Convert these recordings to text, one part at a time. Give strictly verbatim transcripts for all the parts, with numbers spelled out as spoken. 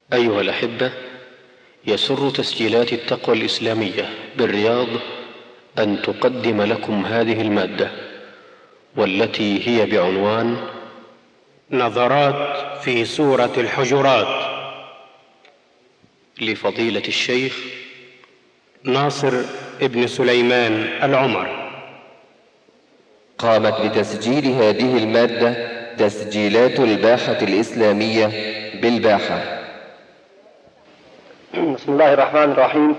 أيها الأحبة، يسر تسجيلات التقوى الإسلامية بالرياض أن تقدم لكم هذه المادة، والتي هي بعنوان نظرات في سورة الحجرات، لفضيلة الشيخ ناصر ابن سليمان العمر. قامت بتسجيل هذه المادة تسجيلات الباحة الإسلامية بالباحة. بسم الله الرحمن الرحيم.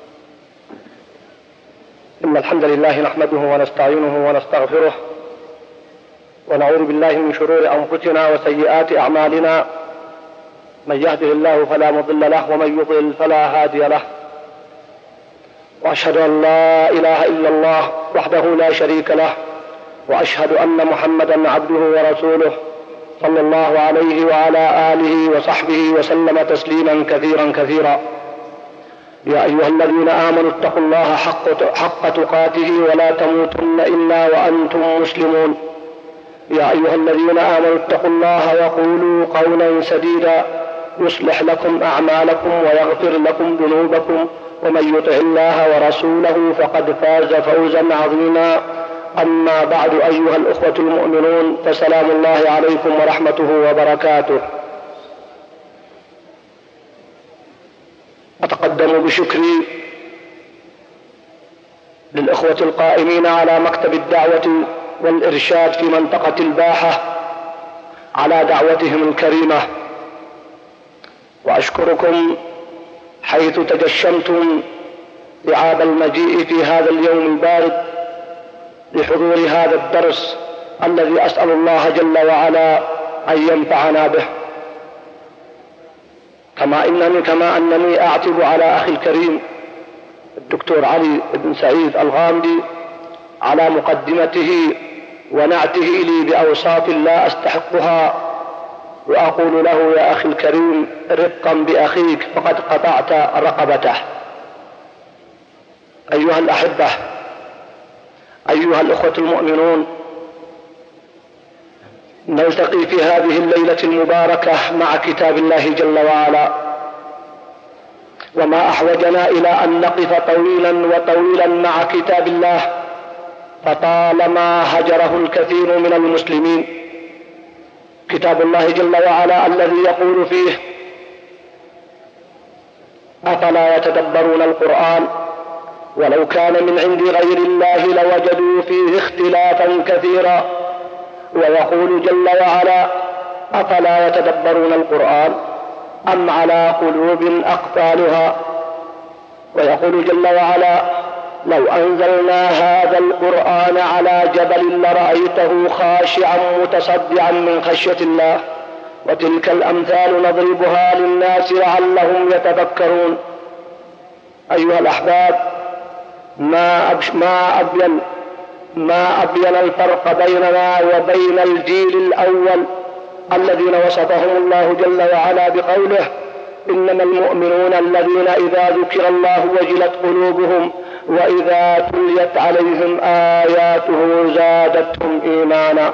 إن الحمد لله نحمده ونستعينه ونستغفره، ونعوذ بالله من شرور أنفسنا وسيئات أعمالنا. من يهده الله فلا مضل له، ومن يضلل فلا هادي له. وأشهد أن لا إله إلا الله وحده لا شريك له، وأشهد أن محمدا عبده ورسوله صلى الله عليه وعلى آله وصحبه وسلم تسليما كثيرا كثيرا. يا أيها الذين آمنوا اتقوا الله حق, حق تقاته ولا تموتن إلا وأنتم مسلمون. يا أيها الذين آمنوا اتقوا الله وقولوا قولا سديدا يصلح لكم أعمالكم ويغفر لكم ذنوبكم، ومن يطع الله ورسوله فقد فاز فوزا عظيما. أما بعد، أيها الأخوة المؤمنون، فسلام الله عليكم ورحمته وبركاته. أتقدم بشكري للإخوة القائمين على مكتب الدعوة والإرشاد في منطقة الباحة على دعوتهم الكريمة، وأشكركم حيث تجشمتم لعاب المجيء في هذا اليوم البارد لحضور هذا الدرس الذي أسأل الله جل وعلا أن ينفعنا به. كما إنني كما أنني أعتب على أخي الكريم الدكتور علي بن سعيد الغامدي على مقدمته ونعته لي بأوصاف لا أستحقها، وأقول له: يا أخي الكريم، رفقا بأخيك فقد قطعت رقبته. أيها الأحبة، أيها الأخوة المؤمنون، نلتقي في هذه الليلة المباركة مع كتاب الله جل وعلا، وما أحوجنا إلى أن نقف طويلا وطويلا مع كتاب الله، فطالما هجره الكثير من المسلمين. كتاب الله جل وعلا الذي يقول فيه: أفلا يتدبرون القرآن ولو كان من عند غير الله لوجدوا فيه اختلافا كثيرا. ويقول جل وعلا: أفلا يتدبرون القرآن أم على قلوب أقفالها. ويقول جل وعلا: لو أنزلنا هذا القرآن على جبل لرأيته خاشعا متصدعا من خشية الله. وتلك الأمثال نضربها للناس لعلهم يتفكرون. أيها الأحباب، ما أبش ما أبين ما أبين الفرق بيننا وبين الجيل الأول الذين وصفهم الله جل وعلا بقوله: إنما المؤمنون الذين إذا ذكر الله وجلت قلوبهم وإذا تليت عليهم آياته زادتهم إيمانا.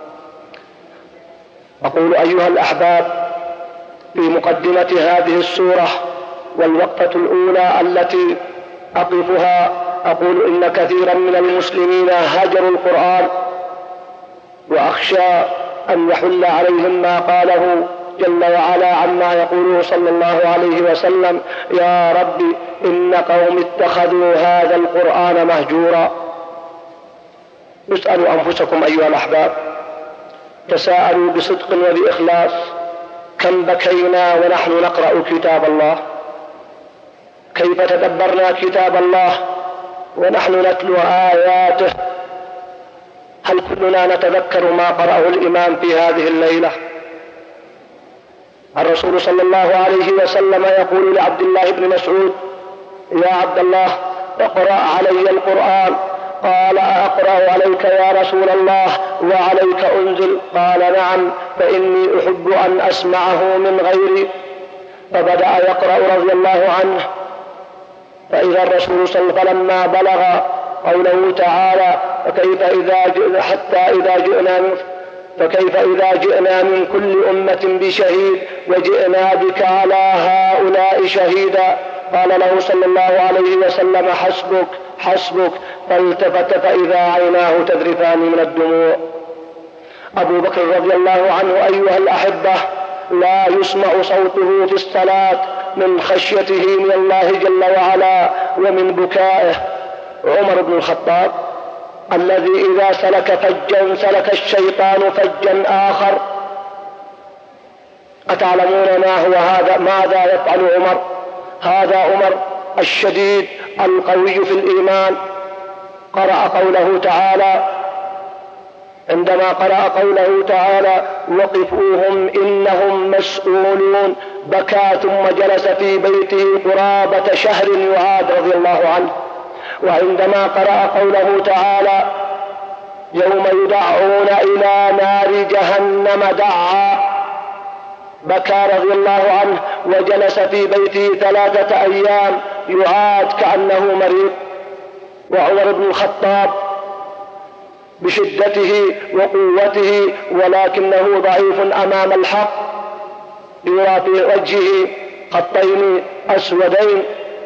أقول أيها الأحباب في مقدمة هذه السورة والوقفة الأولى التي أقفها، أقول إن كثيرا من المسلمين هجروا القرآن، وأخشى أن يحل عليهم ما قاله جل وعلا عما يقوله صلى الله عليه وسلم: يا رب إن قوم اتخذوا هذا القرآن مهجورا. اسألوا أنفسكم أيها الأحباب، تساءلوا بصدق وبإخلاص: كم بكينا ونحن نقرأ كتاب الله؟ كيف تدبرنا كتاب الله ونحن نتلو آياته؟ هل كلنا نتذكر ما قرأه الإمام في هذه الليلة؟ الرسول صلى الله عليه وسلم يقول لعبد الله بن مسعود: يا عبد الله، اقرأ علي القرآن. قال: أقرأ عليك يا رسول الله وعليك أنزل؟ قال: نعم، فإني أحب أن أسمعه من غيري. فبدأ يقرأ رضي الله عنه، فإذا الرسول صلى الله عليه وسلم فلما بلغ قوله تعالى: فكيف إذا جئنا حتى إذا جئنا من فكيف إذا جئنا من كل أمة بشهيد وجئنا بك على هؤلاء شهيدا. قال له صلى الله عليه وسلم حسبك حسبك، فالتفت فإذا عيناه تذرفان من الدموع. أبو بكر رضي الله عنه أيها الأحبة لا يسمع صوته في الصلاة من خشيته من الله جل وعلا ومن بكائه. عمر بن الخطاب الذي إذا سلك فجا سلك الشيطان فجا آخر. أتعلمون ما هو هذا؟ ماذا يفعل عمر؟ هذا عمر الشديد القوي في الإيمان قرأ قوله تعالى، عندما قرأ قوله تعالى وقفوهم إنهم مسؤولون، بكى ثم جلس في بيته قرابة شهر يعاد رضي الله عنه. وعندما قرأ قوله تعالى يوم يدعون إلى نار جهنم دعا، بكى رضي الله عنه وجلس في بيته ثلاثة أيام يعاد كأنه مريض. وعمر بن الخطاب بشدته وقوته ولكنه ضعيف أمام الحق، يرى في وجهه خطين أسودين.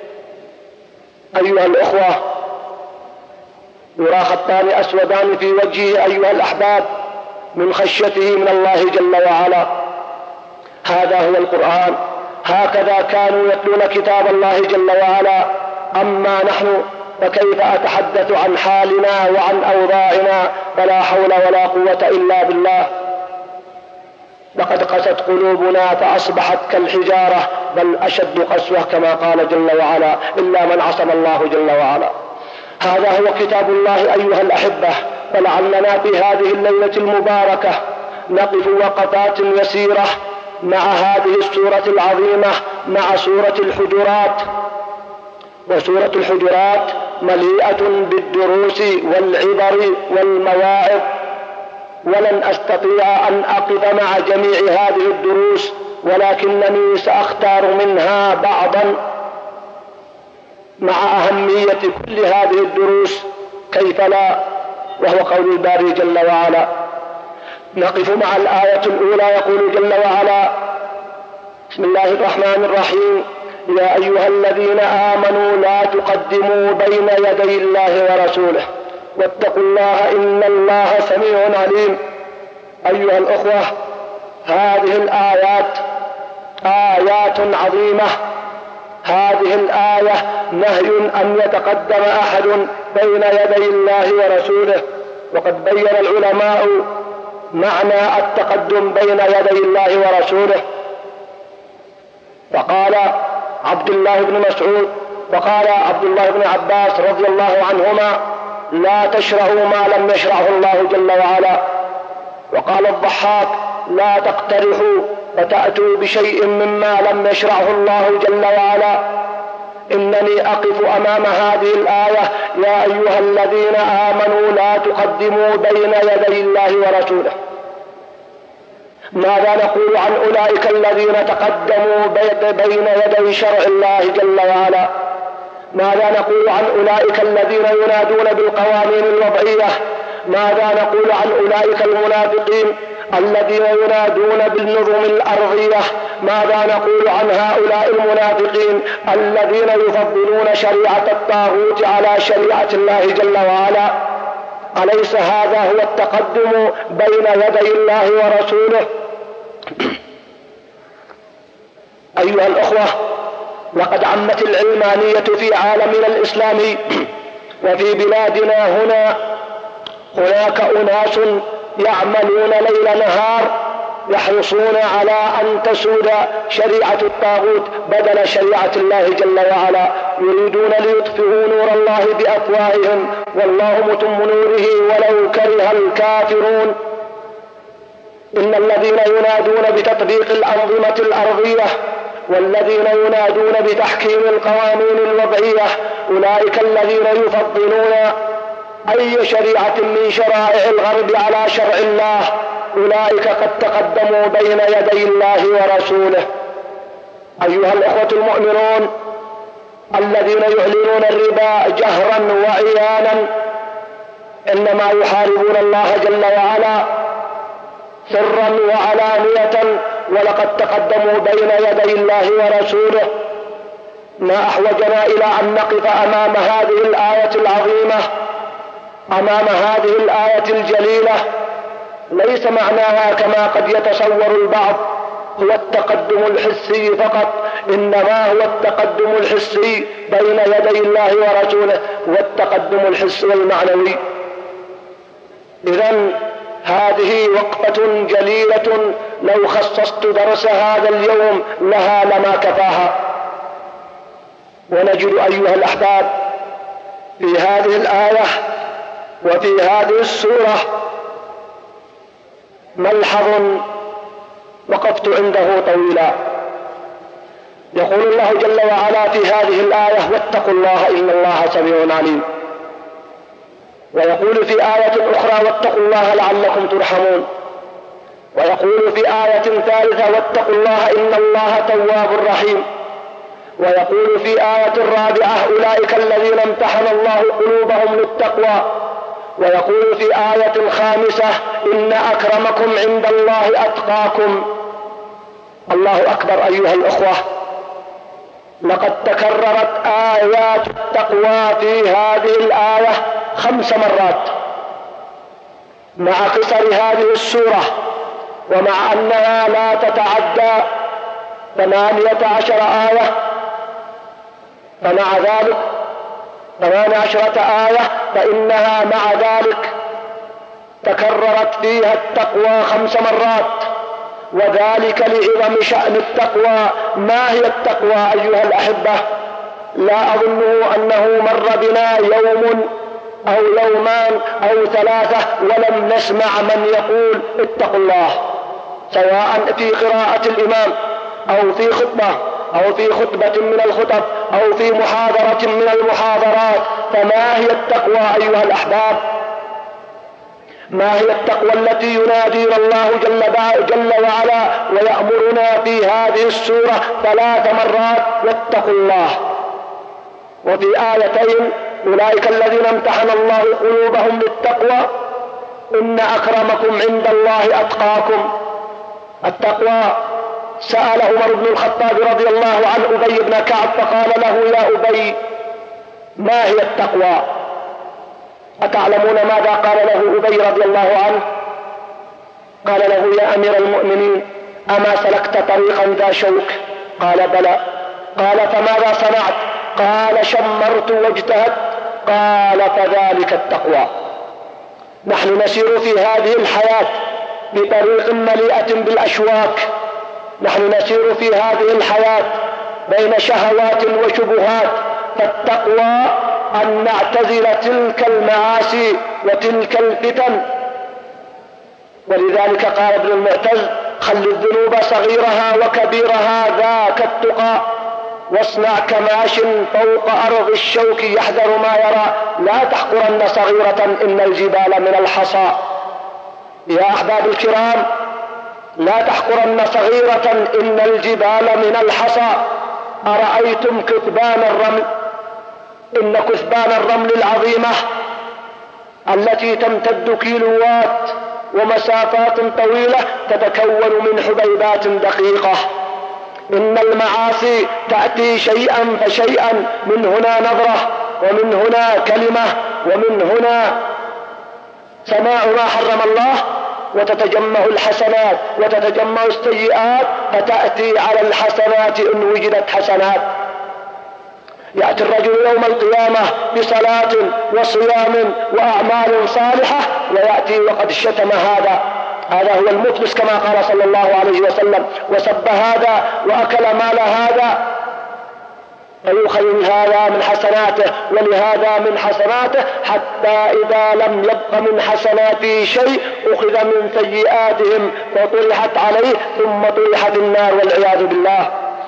أيها الأخوة يرى خطان أسودان في وجهه أيها الأحباب من خشيته من الله جل وعلا. هذا هو القرآن، هكذا كانوا يتلون كتاب الله جل وعلا. أما نحن فكيف أتحدث عن حالنا وعن أوضاعنا؟ فلا حول ولا قوة إلا بالله. لقد قست قلوبنا فأصبحت كالحجارة بل أشد قسوة كما قال جل وعلا إلا من عصم الله جل وعلا. هذا هو كتاب الله أيها الأحبة. فلعلنا في هذه الليلة المباركة نقف وقفات يسيرة مع هذه السورة العظيمة، مع سورة الحجرات. وسورة الحجرات مليئة بالدروس والعبر والمواعظ، ولن أستطيع أن أقف مع جميع هذه الدروس، ولكنني سأختار منها بعضا مع أهمية كل هذه الدروس، كيف لا، وهو قول الباري جل وعلا. نقف مع الآية الأولى، يقول جل وعلا بسم الله الرحمن الرحيم يا أيها الذين آمنوا لا تقدموا بين يدي الله ورسوله واتقوا الله إن الله سميع عليم. أيها الأخوة هذه الآيات آيات عظيمة. هذه الآية نهي أن يتقدم أحد بين يدي الله ورسوله، وقد بين العلماء معنى التقدم بين يدي الله ورسوله. فقال عبد الله بن مسعود وقال عبد الله بن عباس رضي الله عنهما لا تشرعوا ما لم يشرعه الله جل وعلا. وقال الضحاك لا تقترحوا فتأتوا بشيء مما لم يشرعه الله جل وعلا. إنني أقف أمام هذه الآية يا أيها الذين آمنوا لا تقدموا بين يدي الله ورسوله. ماذا نقول عن أولئك الذين تقدموا بين يدي شرع الله جل وعلا؟ ماذا نقول عن أولئك الذين ينادون بالقوانين الوضعية؟ ماذا نقول عن أولئك المنافقين الذين ينادون بالنظم الأرضية؟ ماذا نقول عن هؤلاء المنافقين الذين يفضلون شريعة الطاغوت على شريعة الله جل وعلا؟ أليس هذا هو التقدم بين يدي الله ورسوله؟ أيها الأخوة لقد عمت العلمانية في عالمنا الإسلامي وفي بلادنا هنا. هناك أناس يعملون ليل نهار يحرصون على أن تسود شريعة الطاغوت بدل شريعة الله جل وعلا، يريدون ليطفئوا نور الله بأفواههم والله متم نوره ولو كره الكافرون. إن الذين ينادون بتطبيق الأنظمة الأرضية والذين ينادون بتحكيم القوانين الوضعية أولئك الذين يفضلون أي شريعة من شرائع الغرب على شرع الله، أولئك قد تقدموا بين يدي الله ورسوله. أيها الأخوة المؤمنون الذين يعلنون الربا جهرا وعيانا إنما يحاربون الله جل وعلا سرا وعلانية ولقد تقدموا بين يدي الله ورسوله. ما أحوجنا إلى أن نقف أمام هذه الآية العظيمة، أمام هذه الآية الجليلة. ليس معناها كما قد يتصور البعض هو التقدم الحسي فقط، إنما هو التقدم الحسي بين يدي الله ورسوله والتقدم الحسي المعنوي. إذن هذه وقفة جليلة لو خصصت درس هذا اليوم لها لما كفاها. ونجد أيها الأحباب في هذه الآية وفي هذه السورة ملحظ وقفت عنده طويلا. يقول الله جل وعلا في هذه الآية: واتقوا الله إن الله سميع عليم. ويقول في آية أخرى: واتقوا الله لعلكم ترحمون. ويقول في آية ثالثة: واتقوا الله إن الله تواب رحيم. ويقول في آية رابعة: أولئك الذين امتحن الله قلوبهم للتقوى. ويقول في آية خامسة: إن أكرمكم عند الله أتقاكم. الله أكبر أيها الأخوة، لقد تكررت آيات التقوى في هذه الآية خمس مرات مع قصر هذه السورة، ومع أنها لا تتعدى ثمانية عشر آية، فمع ذلك ثمان عشرة آية، فإنها مع ذلك تكررت فيها التقوى خمس مرات، وذلك لعظم شأن التقوى. ما هي التقوى أيها الأحبة؟ لا أظنه أنه مر بنا يوم أو يومان أو ثلاثة ولم نسمع من يقول اتقوا الله، سواء في قراءة الإمام أو في خطبة أو في خطبة من الخطب أو في محاضرة من المحاضرات. فما هي التقوى أيها الأحباب؟ ما هي التقوى التي ينادينا الله جل, جل وعلا ويأمرنا في هذه السورة ثلاث مرات: واتقوا الله. وفي آيتين: أولئك الذين امتحن الله قلوبهم للتقوى، إن أكرمكم عند الله أتقاكم. التقوى سأل عمر بن الخطاب رضي الله عن أبي بن كعب فقال له: يا أبي، ما هي التقوى؟ أتعلمون ماذا قال له أبي رضي الله عنه؟ قال له: يا أمير المؤمنين، أما سلكت طريقا ذا شوك؟ قال: بلى. قال: فماذا صنعت؟ قال: شمرت واجتهدت. قال: فذلك التقوى. نحن نسير في هذه الحياة بطريق مليئة بالأشواك، نحن نسير في هذه الحياة بين شهوات وشبهات، فالتقوى أن نعتزل تلك المعاصي وتلك الفتن. ولذلك قال ابن المعتز: خل الذنوب صغيرها وكبيرها ذاك التقى، واصنع كماش فوق أرض الشوك يحذر ما يرى، لا تحقرن صغيرة إن الجبال من الحصى. يا أحباب الكرام، لا تحقرن صغيرة إن الجبال من الحصى. أرأيتم كثبان الرمل؟ إن كثبان الرمل العظيمة التي تمتد كيلوات ومسافات طويلة تتكون من حبيبات دقيقة. إن المعاصي تأتي شيئا فشيئا، من هنا نظرة، ومن هنا كلمة، ومن هنا سماع ما حرم الله، وتتجمع الحسنات وتتجمع السيئات، فتأتي على الحسنات إن وجدت حسنات. يأتي الرجل يوم القيامة بصلاة وصيام وأعمال صالحة، ويأتي وقد شتم هذا، هذا هو المفلس كما قال صلى الله عليه وسلم، وسب هذا وأكل مال هذا، فيؤخذ من هذا من حسناته ولهذا من حسناته، حتى إذا لم يبق من حسناته شيء أخذ من سيئاتهم فطرحت عليه ثم طرحت النار والعياذ بالله.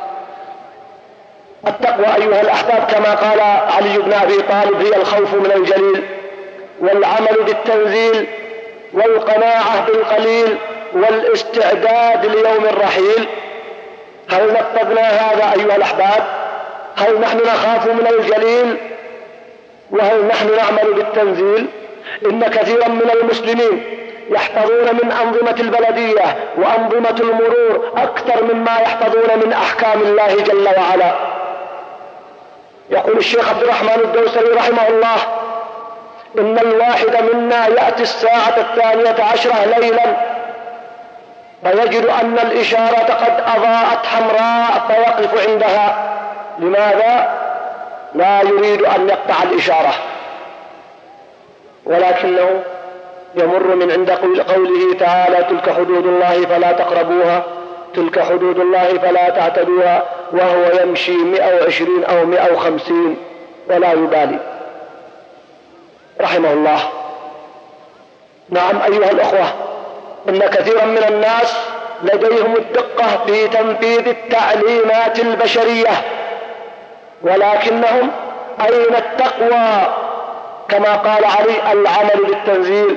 التقوى أيها الأحباب كما قال علي بن أبي طالب هي الخوف من الجليل، والعمل بالتنزيل، والقناعة بالقليل، والاستعداد ليوم الرحيل. هل نفذنا هذا أيها الأحباب؟ هل نحن نخاف من الجليل؟ وهل نحن نعمل بالتنزيل؟ إن كثيرا من المسلمين يحفظون من أنظمة البلدية وأنظمة المرور أكثر مما يحفظون من أحكام الله جل وعلا. يقول الشيخ عبد الرحمن الدوسري رحمه الله: إن الواحد منا يأتي الساعة الثانية عشرة ليلا فيجد أن الإشارة قد أضاءت حمراء فيقف عندها. لماذا؟ لا يريد أن يقطع الإشارة، ولكنه يمر من عند قوله تعالى: تلك حدود الله فلا تقربوها، تلك حدود الله فلا تعتدوها، وهو يمشي مئة وعشرين أو مئة وخمسين ولا يبالي رحمه الله. نعم أيها الأخوة، إن كثيرا من الناس لديهم الدقة في تنفيذ التعليمات البشرية، ولكنهم أين التقوى؟ كما قال علي: العمل بالتنزيل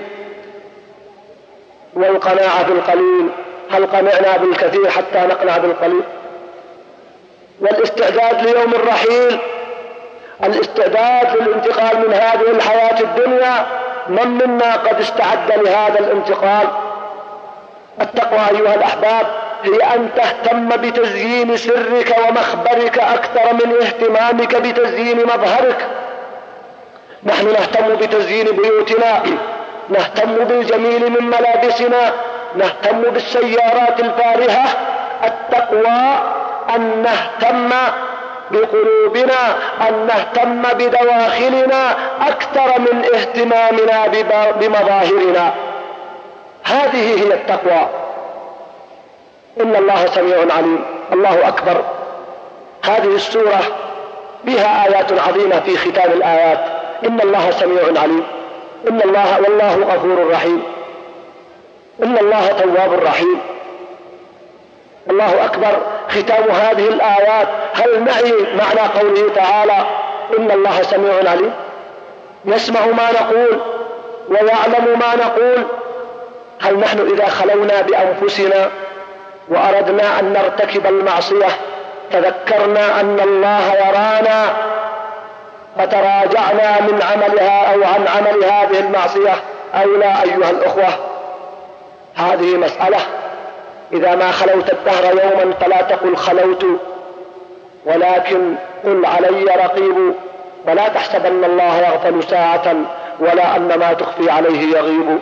والقناعة بالقليل. هل قنعنا بالكثير حتى نقنع بالقليل؟ والاستعداد ليوم الرحيل، الاستعداد للانتقال من هذه الحياة الدنيا، من منا قد استعد لهذا الانتقال؟ التقوى أيها الأحباب هي أن تهتم بتزيين سرك ومخبرك أكثر من اهتمامك بتزيين مظهرك. نحن نهتم بتزيين بيوتنا، نهتم بالجميل من ملابسنا، نهتم بالسيارات الفارهة. التقوى أن نهتم بقلوبنا، أن نهتم بدواخلنا أكثر من اهتمامنا بمظاهرنا. هذه هي التقوى. إن الله سميع عليم. الله أكبر. هذه السورة بها آيات عظيمة في ختام الآيات. إن الله سميع عليم، إن الله والله غفور رحيم، إن الله تواب رحيم. الله أكبر. ختام هذه الآيات هل نعي معنى قوله تعالى: إن الله سميع عليم؟ يسمع ما نقول ويعلم ما نقول. هل نحن إذا خلونا بأنفسنا وأردنا أن نرتكب المعصية تذكرنا أن الله يرانا فتراجعنا من عملها أو عن عمل هذه المعصية أو لا؟ أيها الأخوة، هذه مسألة. إذا ما خلوت الدهر يوما فلا تقل خلوت، ولكن قل علي رقيب، ولا تحسبن الله يغفل ساعة ولا أن ما تخفي عليه يغيب.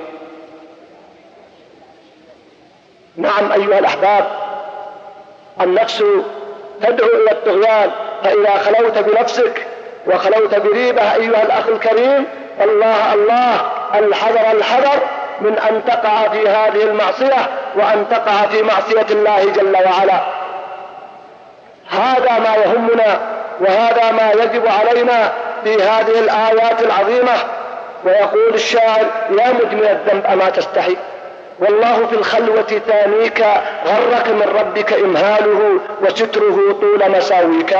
نعم أيها الأحباب، النفس تدعو إلى الطغيان، فإذا خلوت بنفسك وخلوت بريبة أيها الأخ الكريم، الله الله الحذر الحذر من أن تقع في هذه المعصية وأن تقع في معصية الله جل وعلا. هذا ما يهمنا وهذا ما يجب علينا في هذه الآيات العظيمة. ويقول الشاعر: يا مدمن الذنب أما تستحي، والله في الخلوة ثانيك، غرك من ربك إمهاله وستره طول مساويك.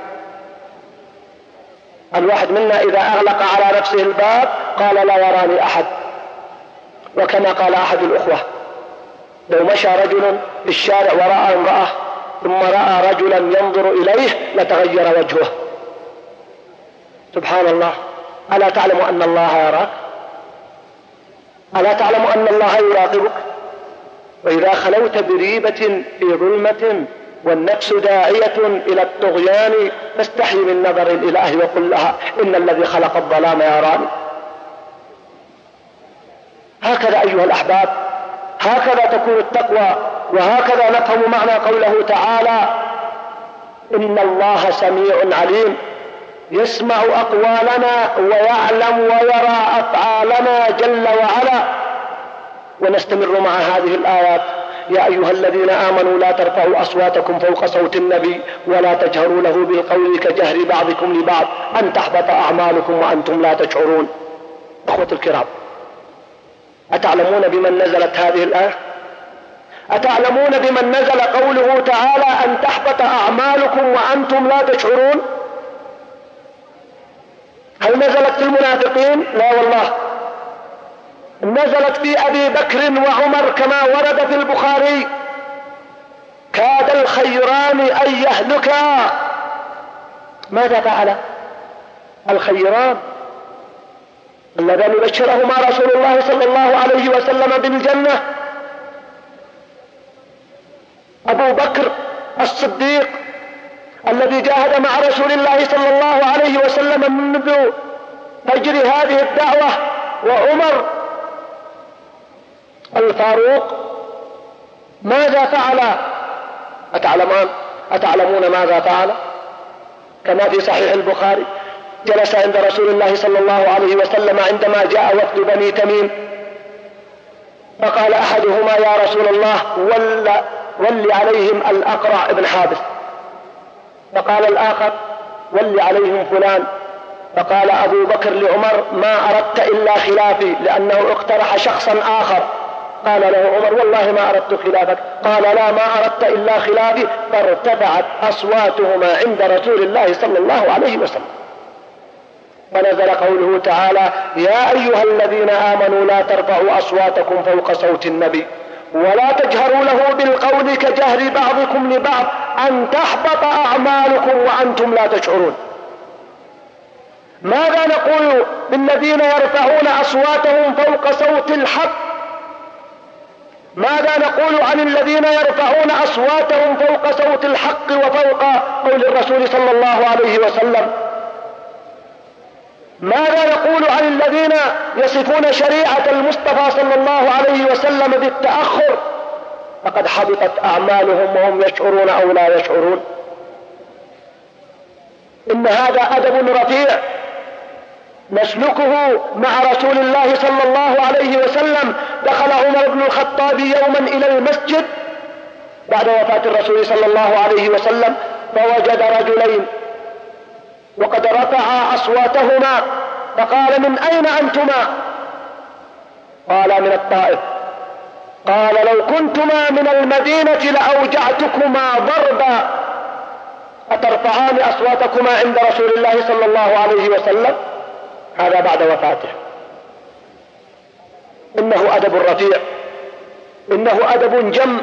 الواحد منا إذا أغلق على نفسه الباب قال: لا يراني أحد. وكما قال أحد الأخوة: لو مشى رجل في الشارع ورأى امرأة ثم رأى رجلا ينظر إليه لتغير وجهه. سبحان الله. ألا تعلم أن الله يراك؟ ألا تعلم أن الله يراقبك؟ وإذا خلوت بريبة في ظلمة والنفس داعية إلى الطغيان فاستحي من نظر الإله وقل لها: إن الذي خلق الظلام يراني. هكذا أيها الأحباب، هكذا تكون التقوى، وهكذا نفهم معنى قوله تعالى: إن الله سميع عليم، يسمع أقوالنا ويعلم ويرى أفعالنا جل وعلا. ونستمر مع هذه الآيات: يا أيها الذين آمنوا لا ترفعوا أصواتكم فوق صوت النبي ولا تجهروا له بالقول كجهر بعضكم لبعض أن تحبط أعمالكم وأنتم لا تشعرون. أخوة الكرام، أتعلمون بمن نزلت هذه الآية؟ أتعلمون بمن نزل قوله تعالى أن تحبط أعمالكم وأنتم لا تشعرون؟ هل نزلت في المنافقين؟ لا والله، نزلت في أبي بكر وعمر كما ورد في البخاري: كاد الخيران أن يهلكا. ماذا فعل الخيران؟ اللذان يبشرهما رسول الله صلى الله عليه وسلم بالجنة أبو بكر الصديق الذي جاهد مع رسول الله صلى الله عليه وسلم منذ فجر هذه الدعوة، وعمر الفاروق ماذا فعل؟ أتعلمون أتعلمون ماذا فعل؟ كما في صحيح البخاري، جلس عند رسول الله صلى الله عليه وسلم عندما جاء وفد بني تميم، فقال أحدهما يا رسول الله ول, ول عليهم الأقرع بن حابس، فقال الآخر ول عليهم فلان، فقال أبو بكر لعمر ما أردت إلا خلافي، لأنه اقترح شخصا آخر. قال له عمر والله ما أردت خلافك، قال لا ما أردت إلا خلافي، فارتفعت أصواتهما عند رسول الله صلى الله عليه وسلم، فنزل قوله تعالى يا أيها الذين آمنوا لا ترفعوا أصواتكم فوق صوت النبي ولا تجهروا له بالقول كجهر بعضكم لبعض أن تحبط أعمالكم وأنتم لا تشعرون. ماذا نقول بالذين يرفعون أصواتهم فوق صوت الحق؟ ماذا نقول عن الذين يرفعون أصواتهم فوق صوت الحق وفوق قول الرسول صلى الله عليه وسلم؟ ماذا نقول عن الذين يصفون شريعة المصطفى صلى الله عليه وسلم بالتأخر؟ فقد حبطت أعمالهم وهم يشعرون أو لا يشعرون. إن هذا أدب رفيع نسلكه مع رسول الله صلى الله عليه وسلم. دخل عمر بن الخطاب يوما إلى المسجد بعد وفاة الرسول صلى الله عليه وسلم، فوجد رجلين وقد رفعا أصواتهما، فقال من أين أنتما؟ قال من الطائف. قال لو كنتما من المدينة لأوجعتكما ضربا، أترفعان أصواتكما عند رسول الله صلى الله عليه وسلم؟ هذا بعد وفاته. إنه أدب رفيع، إنه أدب جم.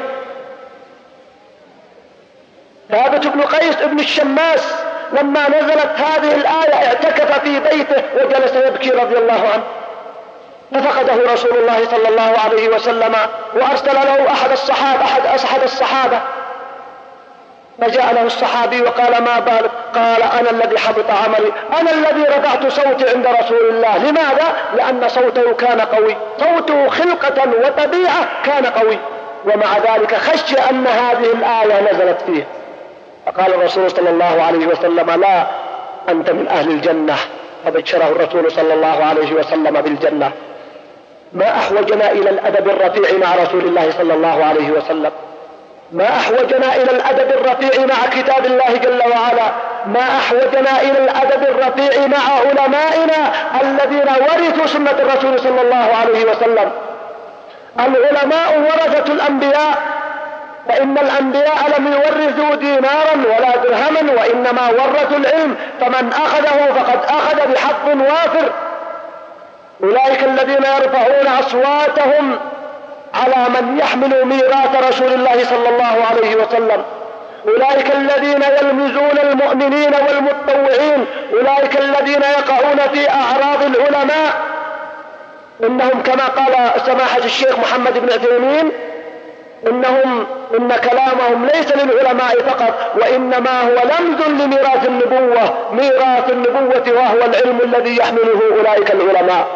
ثابت بن قيس بن الشماس لما نزلت هذه الآية اعتكف في بيته وجلس يبكي رضي الله عنه، ففقده رسول الله صلى الله عليه وسلم وأرسل له أحد الصحابة أحد أحد الصحابة فجاء له الصحابي وقال ما بالك؟ قال أنا الذي حبط عملي، أنا الذي رفعت صوتي عند رسول الله. لماذا؟ لأن صوته كان قوي، صوته خلقة وطبيعة كان قوي، ومع ذلك خشي أن هذه الآية نزلت فيه، فقال الرسول صلى الله عليه وسلم لا أنت من أهل الجنة، فبشره الرسول صلى الله عليه وسلم بالجنة. ما أحوجنا إلى الأدب الرفيع مع رسول الله صلى الله عليه وسلم، ما أحوجنا إلى الأدب الرفيع مع كتاب الله جل وعلا، ما أحوجنا إلى الأدب الرفيع مع علمائنا الذين ورثوا سنة الرسول صلى الله عليه وسلم. العلماء ورثة الأنبياء، فإن الأنبياء لم يورثوا دينارا ولا درهما، وإنما ورثوا العلم، فمن أخذه فقد أخذ بحظ وافر. أولئك الذين يرفعون أصواتهم على من يحمل ميراث رسول الله صلى الله عليه وسلم، أولئك الذين يلمزون المؤمنين والمتطوعين، أولئك الذين يقعون في أعراض العلماء. إنهم كما قال سماحة الشيخ محمد بن عثيمين إنهم إن كلامهم ليس للعلماء فقط، وإنما هو لمز لميراث النبوة، ميراث النبوة وهو العلم الذي يحمله أولئك العلماء.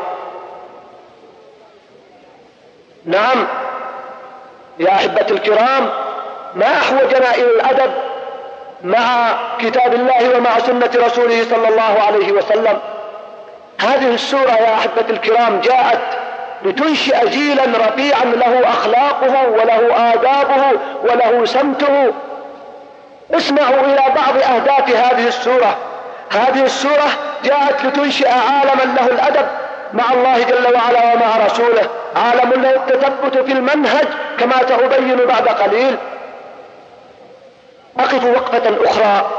نعم يا أحبة الكرام، ما أحوجنا إلى الأدب مع كتاب الله ومع سنة رسوله صلى الله عليه وسلم. هذه السورة يا أحبة الكرام جاءت لتنشئ جيلا رفيعا له أخلاقه وله آدابه وله سمته. اسمعوا إلى بعض أهداف هذه السورة. هذه السورة جاءت لتنشئ عالما له الأدب مع الله جل وعلا ومع رسوله، عالم له التثبت في المنهج كما سأبين بعد قليل. أقف وقفة أخرى.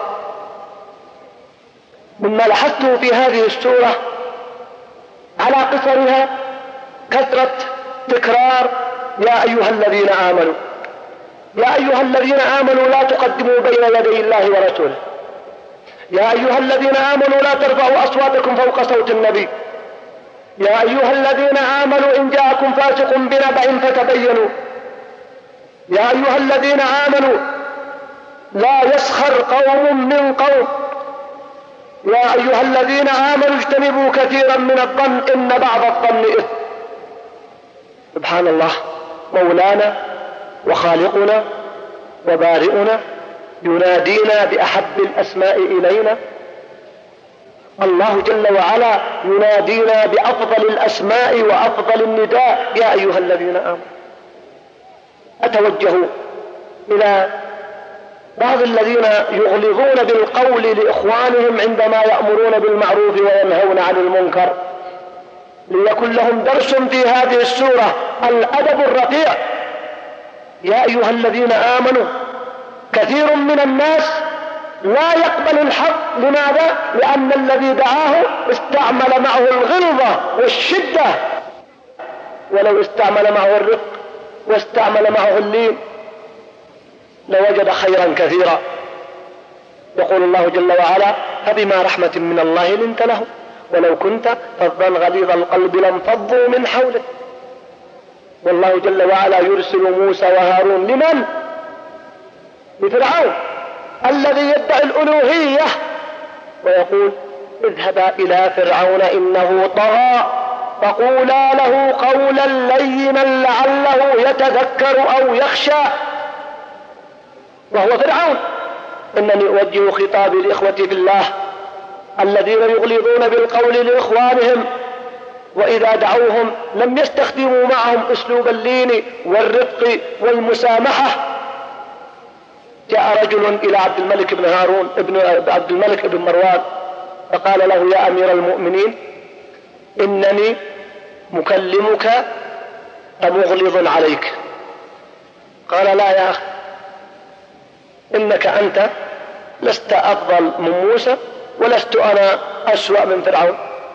مما لاحظته في هذه السورة على قصرها كثرة تكرار يا أيها الذين آمنوا، يا أيها الذين آمنوا لا تقدموا بين يدي الله ورسوله، يا أيها الذين آمنوا لا ترفعوا أصواتكم فوق صوت النبي، يا أيها الذين آمنوا إن جاءكم فاسق بنبأ فتبينوا. يا أيها الذين آمنوا لا يسخر قوم من قوم. يا أيها الذين آمنوا اجتنبوا كثيرا من الظن إن بعض الظن إثم. سبحان الله، مولانا وخالقنا وبارئنا ينادينا بأحب الأسماء إلينا. الله جل وعلا ينادينا بأفضل الأسماء وأفضل النداء: يا أيها الذين آمنوا. أتوجه إلى بعض الذين يغلظون بالقول لإخوانهم عندما يأمرون بالمعروف وينهون عن المنكر، ليكن لهم درس في هذه السورة الأدب الرفيع. يا أيها الذين آمنوا، كثير من الناس لا يقبل الحق. لماذا؟ لأن الذي دعاه استعمل معه الغلظة والشدة، ولو استعمل معه الرفق واستعمل معه اللين لوجد خيرا كثيرا. يقول الله جل وعلا: فبما رحمة من الله لنت لهم ولو كنت فظا غليظ القلب لانفضوا من حولك. والله جل وعلا يرسل موسى وهارون لمن؟ لفرعون الذي يدعي الألوهية، ويقول: اذهبا إلى فرعون إنه طغى فقولا له قولا لينا لعله يتذكر أو يخشى. وهو فرعون. إنني أوجه خطابي لإخوتي في الله الذين يغلظون بالقول لإخوانهم، وإذا دعوهم لم يستخدموا معهم أسلوب اللين والرفق والمسامحة. جاء رجل إلى عبد الملك بن هارون ابن عبد الملك بن مروان فقال له: يا أمير المؤمنين، إنني مكلمك فمغلظ عليك. قال: لا يا أخي، إنك أنت لست أفضل من موسى ولست أنا أسوأ من فرعون.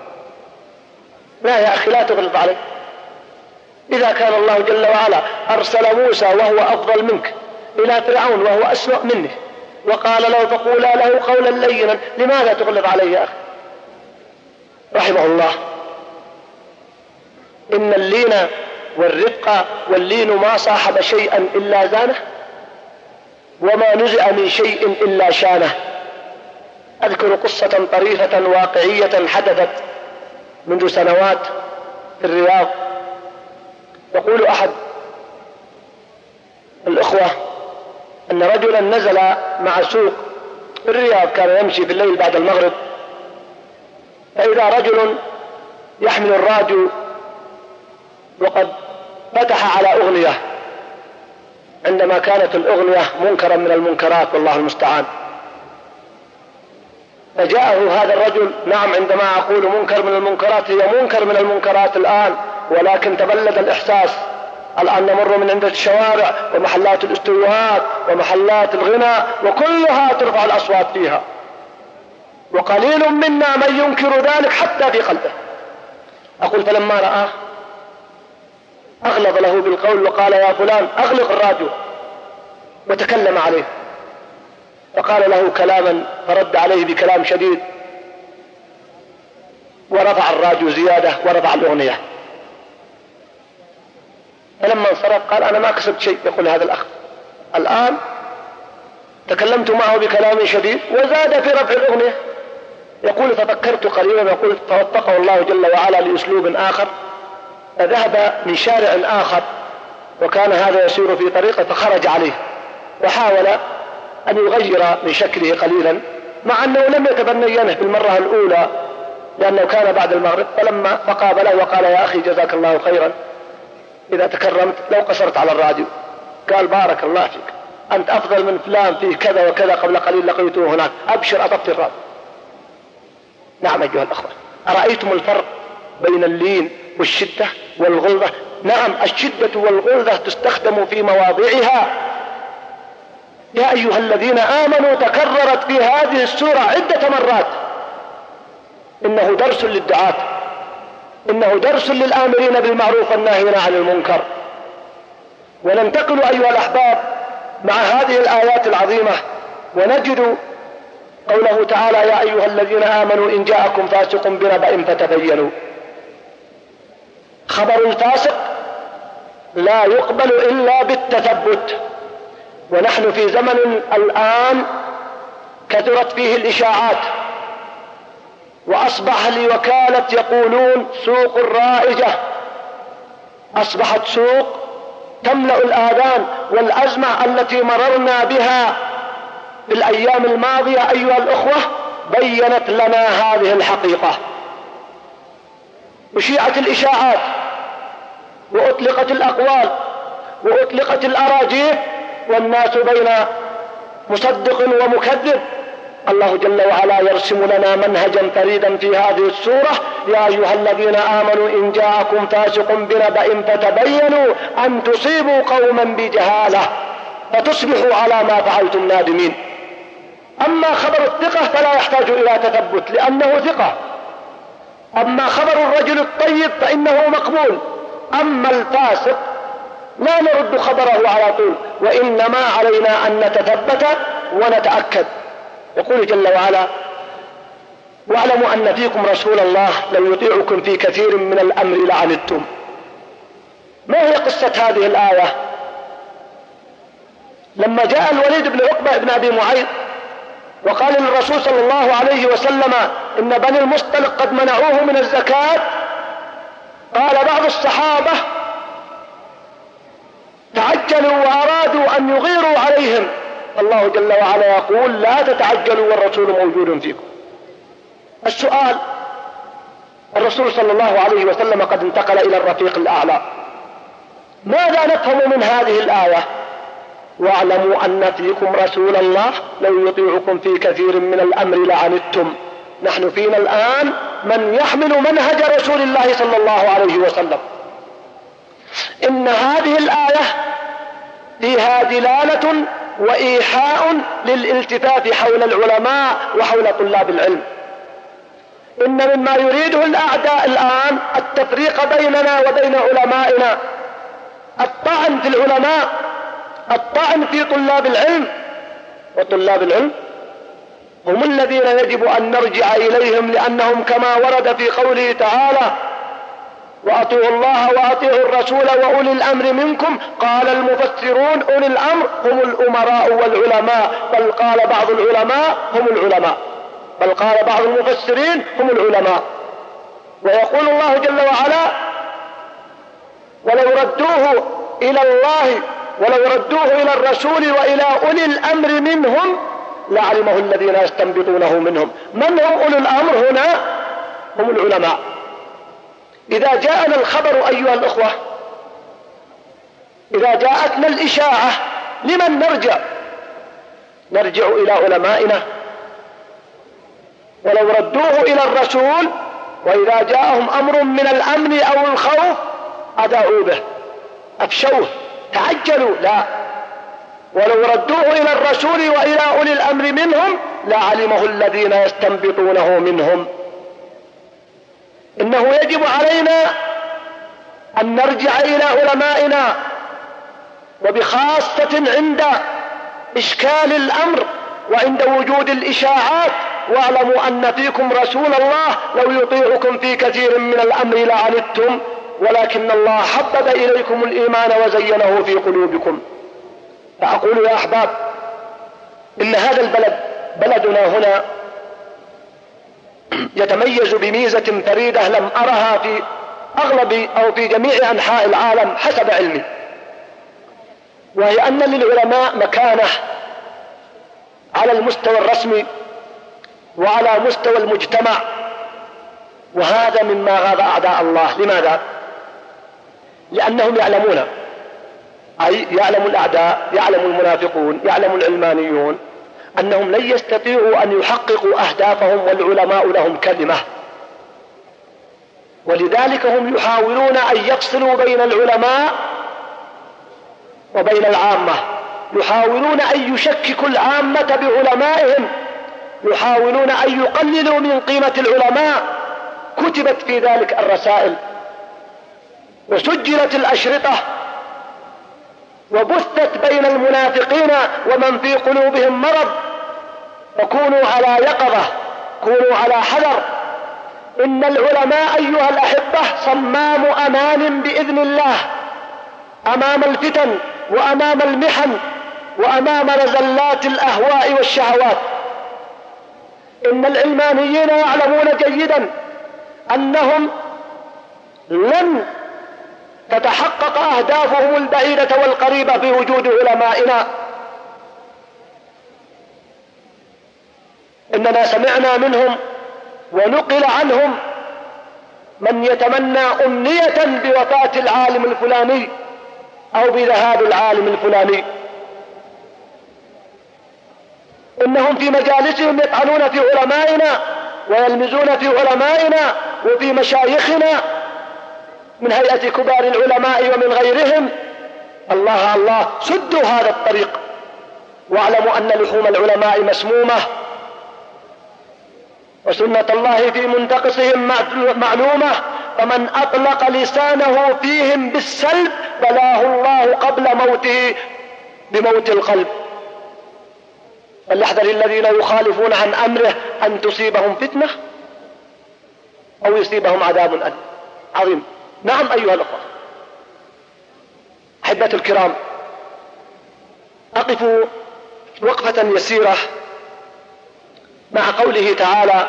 لا يا أخي، لا تغلظ علي. إذا كان الله جل وعلا أرسل موسى وهو أفضل منك إلى فرعون وهو أسوأ منه، وقال له: فقولا له قولا لينا، لماذا تغلظ عليه يا أخي؟ رحمه الله. إن اللين والرفق واللين ما صاحب شيئا إلا زانه، وما نزع من شيء إلا شانه. أذكر قصة طريفة واقعية حدثت منذ سنوات في الرياض. يقول أحد الإخوة أن رجلا نزل مع سوق في الرياض، كان يمشي في الليل بعد المغرب، فإذا رجل يحمل الراديو وقد فتح على أغنية عندما كانت الأغنية منكرا من المنكرات والله المستعان. فجاءه هذا الرجل، نعم عندما أقول منكر من المنكرات هي منكر من المنكرات الآن، ولكن تبلد الإحساس. الآن نمر من عند الشوارع ومحلات الاستوديوهات ومحلات الغناء وكلها ترفع الأصوات فيها، وقليل منا من ينكر ذلك حتى في قلبه. أقول: فلما رآه أغلظ له بالقول وقال: يا فلان أغلق الراديو، وتكلم عليه. فقال له كلاما فرد عليه بكلام شديد، ورفع الراديو زيادة ورفع الأغنية. فلما انصرف قال: أنا ما كسبت شيء. يقول هذا الأخ: الآن تكلمت معه بكلام شديد وزاد في رفع الأغنية. يقول: ففكرت قليلا، يقول: فوفقه الله جل وعلا لأسلوب آخر، فذهب من شارع آخر وكان هذا يسير في طريقه، فخرج عليه وحاول أن يغير من شكله قليلا، مع أنه لم يتبنينه في المرة الأولى لأنه كان بعد المغرب. فلما فقابله وقال: يا أخي جزاك الله خيرا، إذا تكرمت لو قصرت على الراديو. قال: بارك الله فيك، أنت أفضل من فلان فيه كذا وكذا، قبل قليل لقيته هناك، أبشر أطفي الراديو. نعم أيها الأخوة، أرأيتم الفرق بين اللين والشدة والغلظة؟ نعم، الشدة والغلظة تستخدم في مواضعها. يا أيها الذين آمنوا تكررت في هذه السورة عدة مرات. إنه درس للدعاة، إنه درس للآمرين بالمعروف والناهين عن المنكر. وننتقل أيها الأحباب مع هذه الآيات العظيمة ونجد قوله تعالى: يا أيها الذين آمنوا إن جاءكم فاسق بنبأ فتبينوا. خبر الفاسق لا يقبل إلا بالتثبت. ونحن في زمن الآن كثرت فيه الإشاعات، وأصبح لوكالة يقولون سوق الرائجة، أصبحت سوق تملأ الآذان. والأزمة التي مررنا بها في الأيام الماضية أيها الأخوة بيّنت لنا هذه الحقيقة. أشيعت الإشاعات وأطلقت الأقوال وأطلقت الأراجيف، والناس بين مصدق ومكذب. الله جل وعلا يرسم لنا منهجا فريدا في هذه السورة: يا أيها الذين آمنوا إن جاءكم فاسق بنبأ فتبينوا أن تصيبوا قوما بجهالة فتصبحوا على ما فعلتم نادمين. أما خبر الثقة فلا يحتاج إلى تثبت لأنه ثقة. أما خبر الرجل الطيب فإنه مقبول. أما الفاسق لا نرد خبره على طول، وإنما علينا أن نتثبت ونتأكد. يقول جل وعلا: واعلموا أن فيكم رسول الله لو يطيعكم في كثير من الأمر لعنتم. ما هي قصة هذه الآية؟ لما جاء الوليد بن عقبة بن أبي معيط وقال للرسول صلى الله عليه وسلم إن بني المصطلق قد منعوه من الزكاة، قال بعض الصحابة تعجلوا وأرادوا أن يغيروا عليهم. الله جل وعلا يقول: لا تتعجلوا والرسول موجود فيكم. السؤال: الرسول صلى الله عليه وسلم قد انتقل إلى الرفيق الأعلى، ماذا نفهم من هذه الآية؟ واعلموا أن فيكم رسول الله لو يطيعكم في كثير من الأمر لعنتم. نحن فينا الآن من يحمل منهج رسول الله صلى الله عليه وسلم. إن هذه الآية فيها دلالة وإيحاء للالتفاف حول العلماء وحول طلاب العلم. إن مما يريده الأعداء الآن التفريق بيننا وبين علمائنا، الطعن في العلماء، الطعن في طلاب العلم. وطلاب العلم هم الذين يجب أن نرجع إليهم، لأنهم كما ورد في قوله تعالى: وأطيعوا الله وأطيعوا الرسول وأولي الأمر منكم. قال المفسرون: أولي الأمر هم الأمراء والعلماء، بل قال بعض العلماء هم العلماء، بل قال بعض المفسرين هم العلماء. ويقول الله جل وعلا: ولو ردوه إلى الله ولو ردوه إلى الرسول وإلى أولي الأمر منهم لعلمه الذين يستنبطونه منهم. من هم أولي الأمر هنا؟ هم العلماء. إذا جاءنا الخبر أيها الأخوة، إذا جاءتنا الإشاعة، لمن نرجع؟ نرجع إلى علمائنا. ولو ردوه إلى الرسول وإذا جاءهم أمر من الأمن أو الخوف أذاعوا به، أفشوه، تعجلوا. لا، ولو ردوه إلى الرسول وإلى أولي الأمر منهم لعلمه الذين يستنبطونه منهم. إنه يجب علينا أن نرجع إلى علمائنا، وبخاصة عند إشكال الأمر وعند وجود الإشاعات. واعلموا أن فيكم رسول الله لو يطيعكم في كثير من الأمر لعنتم ولكن الله حبب إليكم الإيمان وزينه في قلوبكم. فأقول يا أحباب، إن هذا البلد بلدنا هنا يتميز بميزة فريدة لم أرها في أغلب أو في جميع أنحاء العالم حسب علمي، وهي أن للعلماء مكانة على المستوى الرسمي وعلى مستوى المجتمع، وهذا مما غاب أعداء الله. لماذا؟ لأنهم يعلمون، أي يعلم الأعداء، يعلم المنافقون، يعلم العلمانيون أنهم لن يستطيعوا أن يحققوا أهدافهم والعلماء لهم كلمة، ولذلك هم يحاولون أن يفصلوا بين العلماء وبين العامة، يحاولون أن يشككوا العامة بعلمائهم، يحاولون أن يقللوا من قيمة العلماء. كتبت في ذلك الرسائل وسجلت الأشرطة وبثت بين المنافقين ومن في قلوبهم مرض. فكونوا على يقظة، كونوا على حذر، إن العلماء أيها الأحبة صمام أمان بإذن الله أمام الفتن وأمام المحن وأمام نزلات الأهواء والشهوات. إن العلمانيين يعلمون جيدا أنهم لن تتحقق أهدافهم البعيدة والقريبة بوجود علمائنا. إننا سمعنا منهم ونقل عنهم من يتمنى أمنية بوفاة العالم الفلاني أو بذهاب العالم الفلاني. إنهم في مجالسهم يطعنون في علمائنا ويلمزون في علمائنا وفي مشايخنا من هيئة كبار العلماء ومن غيرهم. الله الله، سدوا هذا الطريق واعلموا أن لحوم العلماء مسمومة، وسنة الله في منتقصهم معلومة، فمن أطلق لسانه فيهم بالسلب بلاه الله قبل موته بموت القلب. فليحذر الذين يخالفون عن أمره أن تصيبهم فتنة أو يصيبهم عذاب عظيم. نعم أيها الأخوة أحبة الكرام، أقف وقفة يسيرة مع قوله تعالى: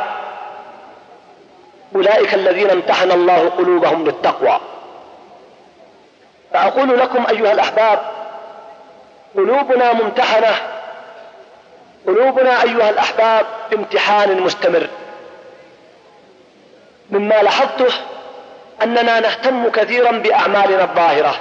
أولئك الذين امتحن الله قلوبهم للتقوى. فأقول لكم أيها الأحباب، قلوبنا ممتحنة، قلوبنا أيها الأحباب في امتحان مستمر. مما لاحظته أننا نهتم كثيرا بأعمالنا الظاهرة،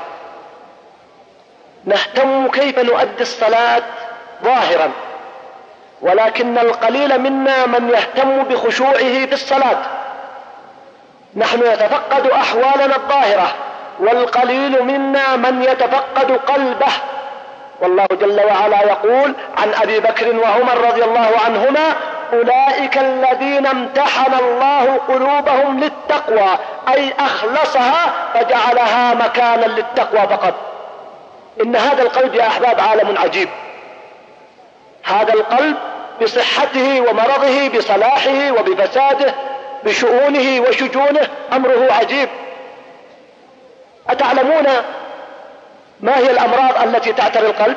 نهتم كيف نؤدي الصلاة ظاهرا، ولكن القليل منا من يهتم بخشوعه في الصلاة. نحن نتفقد أحوالنا الظاهرة، والقليل منا من يتفقد قلبه. والله جل وعلا يقول عن أبي بكر وعمر رضي الله عنهما: أولئك الذين امتحن الله قلوبهم للتقوى، أي أخلصها فجعلها مكانا للتقوى فقط. إن هذا القلب يا أحباب عالم عجيب. هذا القلب بصحته ومرضه، بصلاحه وبفساده، بشؤونه وشجونه، أمره عجيب. أتعلمون ما هي الأمراض التي تعتري القلب؟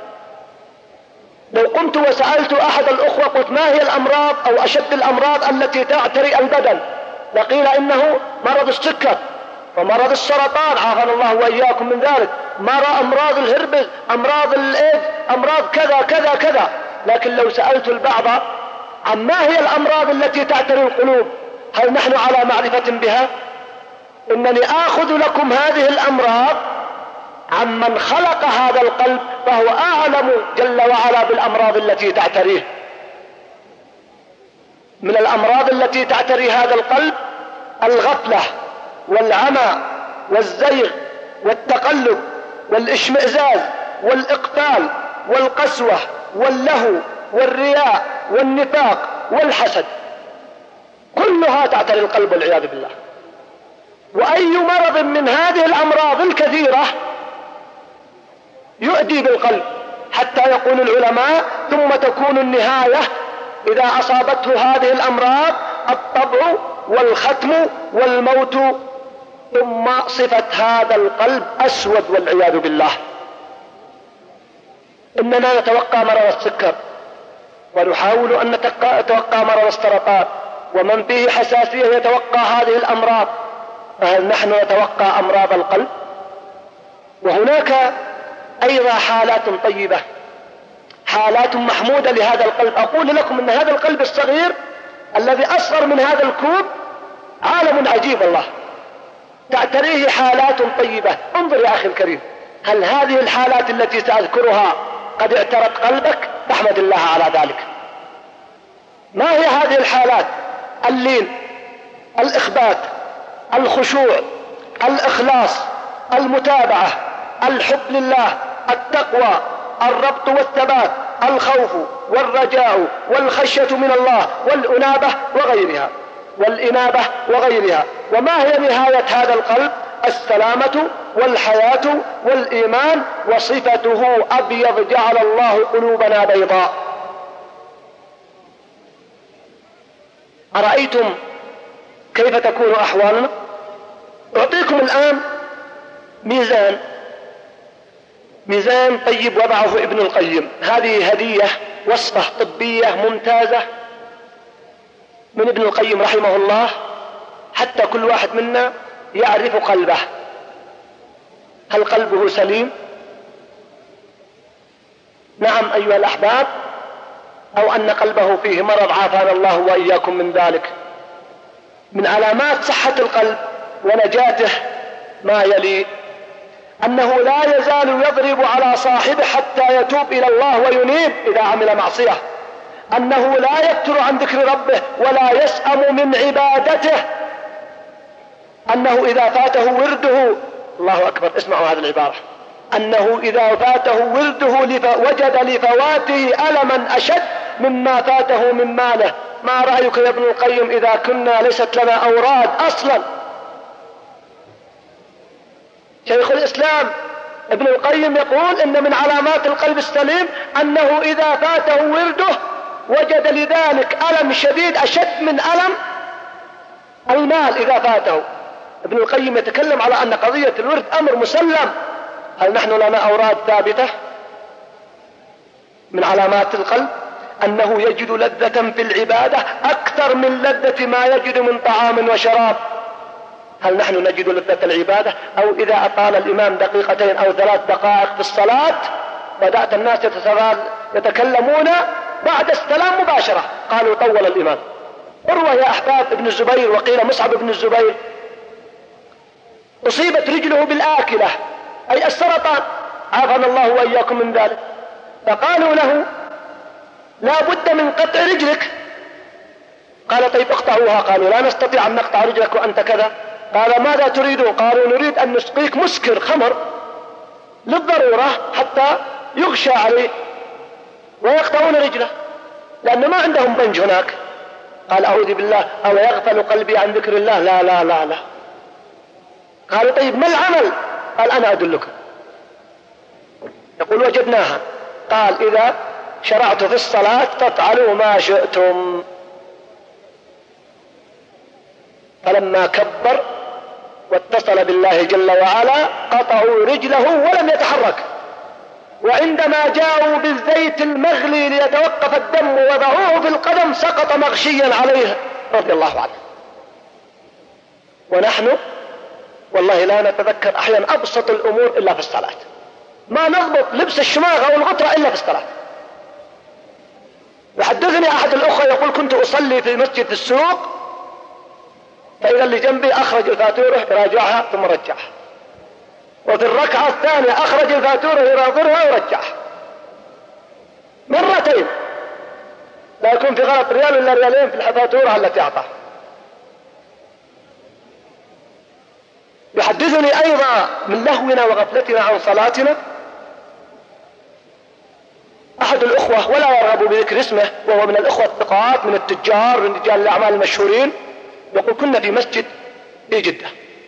لو قمت وسألت أحد الأخوة قلت ما هي الأمراض أو أشد الأمراض التي تعتري البدن، لقيل إنه مرض السكر ومرض السرطان، عافانا الله وإياكم من ذلك، مرض أمراض الهربس، أمراض الإيدز، أمراض كذا كذا كذا. لكن لو سألت البعض عن ما هي الأمراض التي تعتري القلوب، هل نحن على معرفة بها؟ إنني آخذ لكم هذه الأمراض عمن خلق هذا القلب، فهو أعلم جل وعلا بالأمراض التي تعتريه. من الأمراض التي تعتري هذا القلب الغفلة والعمى والزيغ والتقلب والاشمئزاز والإقبال والقسوة واللهو والرياء والنفاق والحسد، كلها تعتري القلب والعياذ بالله. وأي مرض من هذه الأمراض الكثيرة يؤدي بالقلب، حتى يقول العلماء: ثم تكون النهاية إذا أصابته هذه الأمراض الطبع والختم والموت، ثم صفة هذا القلب أسود والعياذ بالله. إننا نتوقع مرض السكر، ونحاول أن نتوقع مرض السرطان، ومن فيه حساسية يتوقع هذه الأمراض، فهل نحن نتوقع أمراض القلب؟ وهناك أيضا حالات طيبة، حالات محمودة لهذا القلب. أقول لكم أن هذا القلب الصغير الذي أصغر من هذا الكوب عالم عجيب الله، تعتريه حالات طيبة. انظر يا أخي الكريم، هل هذه الحالات التي سأذكرها قد اعترت قلبك؟ فاحمد الله على ذلك. ما هي هذه الحالات؟ اللين، الإخبات، الخشوع، الإخلاص، المتابعة، الحب لله، التقوى، الربط والثبات، الخوف والرجاء والخشية من الله، والأنابة وغيرها والإنابة وغيرها. وما هي نهاية هذا القلب؟ السلامة والحياة والإيمان، وصفته أبيض، جعل الله قلوبنا بيضاء. أرأيتم كيف تكون أحوالنا؟ أعطيكم الآن ميزان ميزان طيب وضعه ابن القيم. هذه هدية وصفة طبية ممتازة من ابن القيم رحمه الله، حتى كل واحد منا يعرف قلبه، هل قلبه سليم؟ نعم أيها الأحباب، أو أن قلبه فيه مرض عافانا الله وإياكم من ذلك. من علامات صحة القلب ونجاته ما يلي: أنه لا يزال يضرب على صاحبه حتى يتوب إلى الله وينيب إذا عمل معصية، أنه لا يفتر عن ذكر ربه ولا يسأم من عبادته، أنه إذا فاته ورده، الله أكبر، اسمعوا هذه العبارة، أنه إذا فاته ورده لف... وجد لفواته ألما أشد مما فاته من ماله. ما رأيك يا ابن القيم إذا كنا ليست لنا أوراد أصلا؟ شيخ الإسلام ابن القيم يقول إن من علامات القلب السليم أنه إذا فاته ورده وجد لذلك ألم شديد أشد من ألم المال إذا فاته. ابن القيم يتكلم على أن قضية الورد أمر مسلم. هل نحن لنا أوراد ثابتة؟ من علامات القلب أنه يجد لذة في العبادة أكثر من لذة ما يجد من طعام وشراب. هل نحن نجد لذة العبادة؟ أو إذا أطال الإمام دقيقتين أو ثلاث دقائق في الصلاة بدأت الناس يتكلمون بعد السلام مباشرة، قالوا طول الإمام. اروى يا أحباب ابن الزبير، وقيل مصعب بن الزبير، أصيبت رجله بالآكلة أي السرطان، عافانا الله وإياكم من ذلك، فقالوا له لا بد من قطع رجلك. قال طيب اقطعوها. قالوا لا نستطيع أن نقطع رجلك وأنت كذا. قال ماذا تريدون؟ قالوا نريد أن نسقيك مسكر خمر للضرورة حتى يغشى عليه، ويقطعون رجله لأنه ما عندهم بنج هناك. قال أعوذ بالله، أو يغفل قلبي عن ذكر الله؟ لا لا لا لا. قال طيب ما العمل؟ قال أنا أدلك. يقول وجدناها. قال إذا شرعت في الصلاة فافعلوا ما شئتم. فلما كبر واتصل بالله جل وعلا قطعوا رجله ولم يتحرك، وعندما جاءوا بالزيت المغلي ليتوقف الدم ووضعوه في القدم سقط مغشيا عليه رضي الله عنه. ونحن والله لا نتذكر أحيانا أبسط الأمور إلا في الصلاة، ما نضبط لبس الشماغ أو الغطرة إلا في الصلاة. يحدثني أحد الأخوة يقول كنت أصلي في مسجد السوق، فإذا اللي جنبي أخرج الفاتورة يراجعها ثم رجعها، وفي الركعة الثانية أخرج الفاتورة يراجعها ورجعها مرتين، لا يكون في غلط ريال إلا ريالين في الفاتورة التي أعطاه. يحدثني أيضا من لهونا وغفلتنا عن صلاتنا أحد الأخوة ولا يرغب بذكر اسمه، وهو من الأخوة الثقات من التجار من رجال الأعمال المشهورين، يقول كنا في مسجد في جدة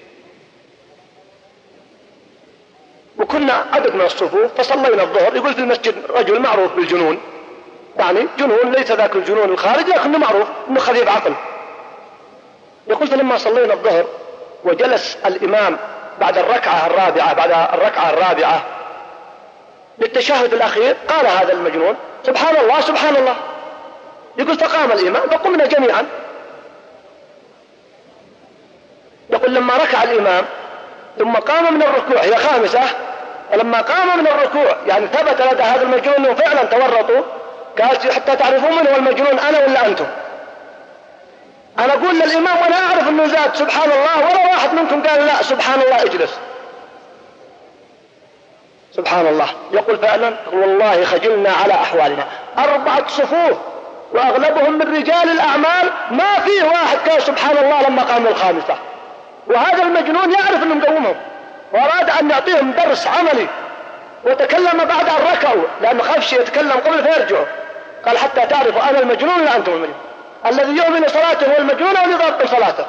وكنا عدد من الصفوف فصلينا الظهر. يقول في المسجد رجل معروف بالجنون، يعني جنون ليس ذاك الجنون الخارج لكنه معروف انه خفيف عقل. يقول فلما صلينا الظهر وجلس الإمام بعد الركعة الرابعة بعد الركعة الرابعة للتشهد الأخير قال هذا المجنون سبحان الله سبحان الله. يقول فقام الإمام فقمنا جميعا. يقول لما ركع الإمام ثم قام من الركوع، هي خامسة، فلما قام من الركوع يعني ثبت لدى هذا المجنون انه فعلا تورطوا، قال حتى تعرفون من هو المجنون أنا ولا أنتم؟ أنا أقول للإمام وأنا أعرف أنه زاد سبحان الله، ولا واحد منكم قال لا سبحان الله اجلس سبحان الله. يقول فعلا والله خجلنا على أحوالنا، أربعة صفوف وأغلبهم من رجال الأعمال ما فيه واحد قال سبحان الله لما قام الخامسة، وهذا المجنون يعرف أنه مقومهم وأراد أن يعطيهم درس عملي وتكلم بعد أن ركعوا لأنه خاف يتكلم قبل فيرجعوا. قال حتى تعرفوا أنا المجنون لا أنتم المجنون، الذي يؤمن صلاته هو المجنون والذي يضبط صلاته.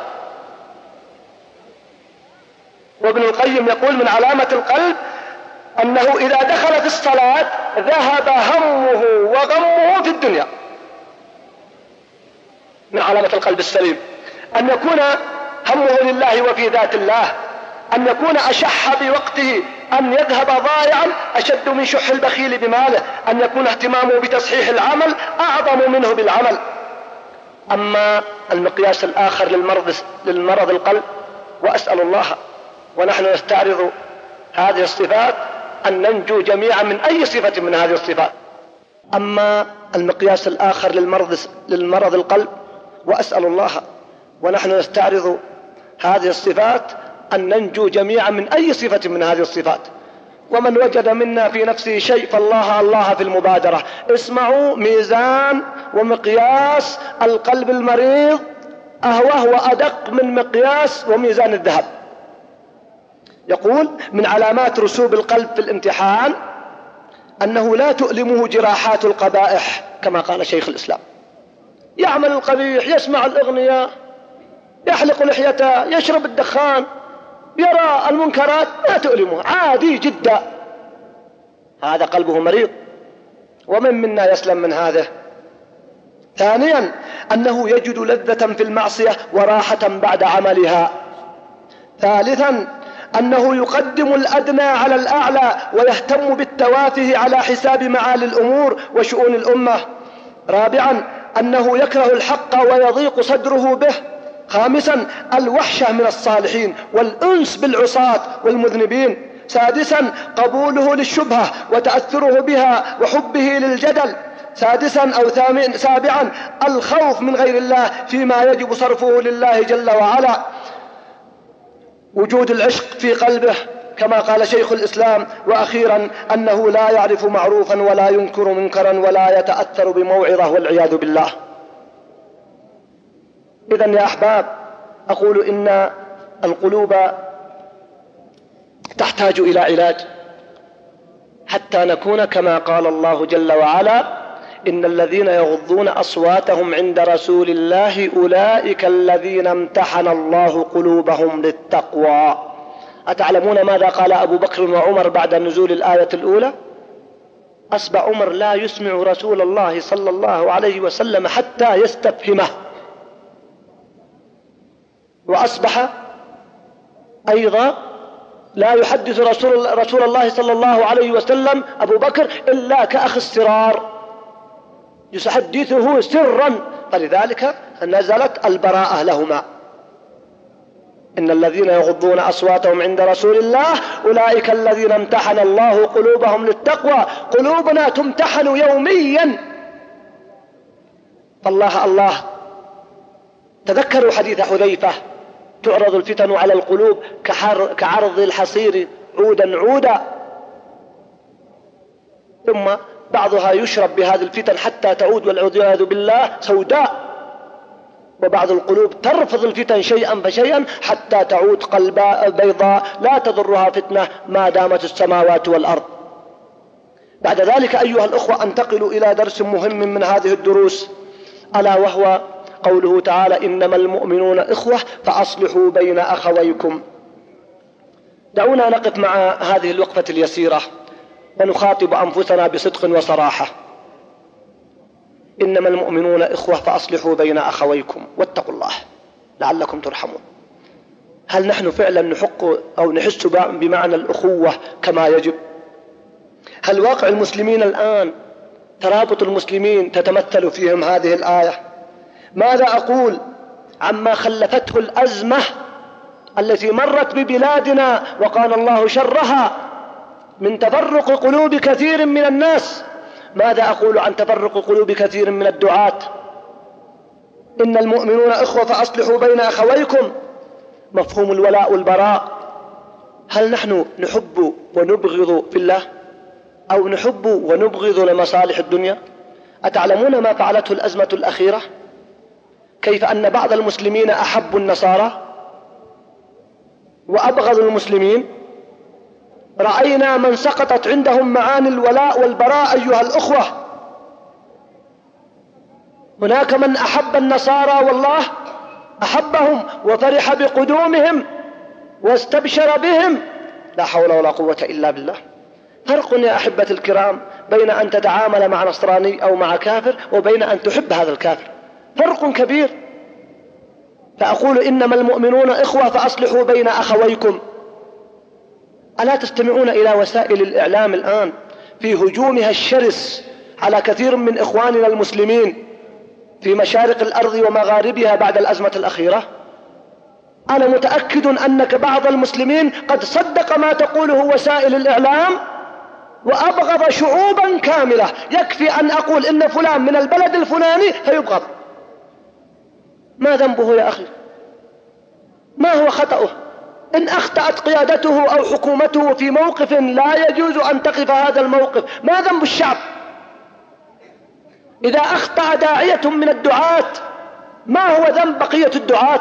وابن القيم يقول من علامة القلب أنه إذا دخل في الصلاة ذهب همه وغمه في الدنيا. من علامة القلب السليم أن يكون همه لله وفي ذات الله، أن يكون أشح بوقته، أن يذهب ضائعا أشد من شح البخيل بماله، أن يكون اهتمامه بتصحيح العمل أعظم منه بالعمل. أما المقياس الآخر للمرض, للمرض القلب، وأسأل الله ونحن نستعرض هذه الصفات أن ننجو جميعا من أي صفة من هذه الصفات. أما المقياس الآخر للمرض, للمرض القلب، وأسأل الله ونحن نستعرض هذه الصفات أن ننجو جميعا من أي صفة من هذه الصفات. ومن وجد منا في نفسه شيء فالله الله في المبادرة. اسمعوا ميزان ومقياس القلب المريض أهوه وأدق من مقياس وميزان الذهب. يقول من علامات رسوب القلب في الامتحان أنه لا تؤلمه جراحات القبائح كما قال شيخ الإسلام. يعمل القبيح، يسمع الأغنية، يحلق لحيته، يشرب الدخان، يرى المنكرات، لا تؤلمه، عادي جدا. هذا قلبه مريض، ومن منا يسلم من هذا. ثانيا أنه يجد لذة في المعصية وراحة بعد عملها. ثالثا أنه يقدم الأدنى على الأعلى ويهتم بالتوافه على حساب معالي الأمور وشؤون الأمة. رابعا أنه يكره الحق ويضيق صدره به. خامسا الوحشة من الصالحين والأنس بالعصاة والمذنبين. سادسا قبوله للشبهة وتأثره بها وحبه للجدل. سادسا أو ثامن سابعا الخوف من غير الله فيما يجب صرفه لله جل وعلا. وجود العشق في قلبه كما قال شيخ الإسلام. وأخيرا أنه لا يعرف معروفا ولا ينكر منكرا ولا يتأثر بموعظة والعياذ بالله. إذن يا أحباب أقول إن القلوب تحتاج إلى علاج حتى نكون كما قال الله جل وعلا إن الذين يغضون أصواتهم عند رسول الله أولئك الذين امتحن الله قلوبهم للتقوى. أتعلمون ماذا قال أبو بكر وعمر بعد نزول الآية الأولى؟ أصبح عمر لا يسمع رسول الله صلى الله عليه وسلم حتى يستفهمه، وأصبح أيضا لا يحدث رسول, رسول الله صلى الله عليه وسلم أبو بكر إلا كأخ السرار، يحدثه سرا، فلذلك نزلت البراءة لهما. إن الذين يغضون أصواتهم عند رسول الله أولئك الذين امتحن الله قلوبهم للتقوى. قلوبنا تمتحن يوميا، فالله الله. تذكروا حديث حذيفة تعرض الفتن على القلوب كعرض الحصير عودا عودا، ثم بعضها يشرب بهذه الفتن حتى تعود والعياذ بالله سوداء، وبعض القلوب ترفض الفتن شيئا فشيئا حتى تعود قلباء بيضاء لا تضرها فتنة ما دامت السماوات والأرض. بعد ذلك أيها الأخوة أنتقل إلى درس مهم من هذه الدروس، ألا وهو قوله تعالى إنما المؤمنون إخوة فأصلحوا بين أخويكم. دعونا نقف مع هذه الوقفة اليسيرة ونخاطب أنفسنا بصدق وصراحة. إنما المؤمنون إخوة فأصلحوا بين أخويكم واتقوا الله لعلكم ترحمون. هل نحن فعلا نحق أو نحس بمعنى الأخوة كما يجب؟ هل واقع المسلمين الآن ترابط المسلمين تتمثل فيهم هذه الآية؟ ماذا أقول عما خلفته الأزمة التي مرت ببلادنا وقال الله شرها من تفرق قلوب كثير من الناس؟ ماذا أقول عن تفرق قلوب كثير من الدعاة؟ إن المؤمنون إخوة فأصلحوا بين أخويكم، مفهوم الولاء والبراء. هل نحن نحب ونبغض في الله أو نحب ونبغض لمصالح الدنيا؟ أتعلمون ما فعلته الأزمة الأخيرة؟ كيف أن بعض المسلمين أحبوا النصارى وأبغضوا المسلمين. رأينا من سقطت عندهم معاني الولاء والبراء أيها الأخوة. هناك من أحب النصارى والله أحبهم وفرح بقدومهم واستبشر بهم، لا حول ولا قوة إلا بالله. فرق يا أحبة الكرام بين أن تتعامل مع نصراني أو مع كافر وبين أن تحب هذا الكافر، فرق كبير. فأقول إنما المؤمنون إخوة فأصلحوا بين أخويكم. ألا تستمعون إلى وسائل الإعلام الآن في هجومها الشرس على كثير من إخواننا المسلمين في مشارق الأرض ومغاربها بعد الأزمة الأخيرة؟ أنا متأكد أنك بعض المسلمين قد صدق ما تقوله وسائل الإعلام وأبغض شعوبا كاملة. يكفي أن أقول إن فلان من البلد الفلاني فيبغض. ما ذنبه يا أخي؟ ما هو خطأه؟ إن أخطأت قيادته أو حكومته في موقف لا يجوز أن تقف هذا الموقف، ما ذنب الشعب؟ إذا أخطأ داعية من الدعاة ما هو ذنب بقية الدعاة؟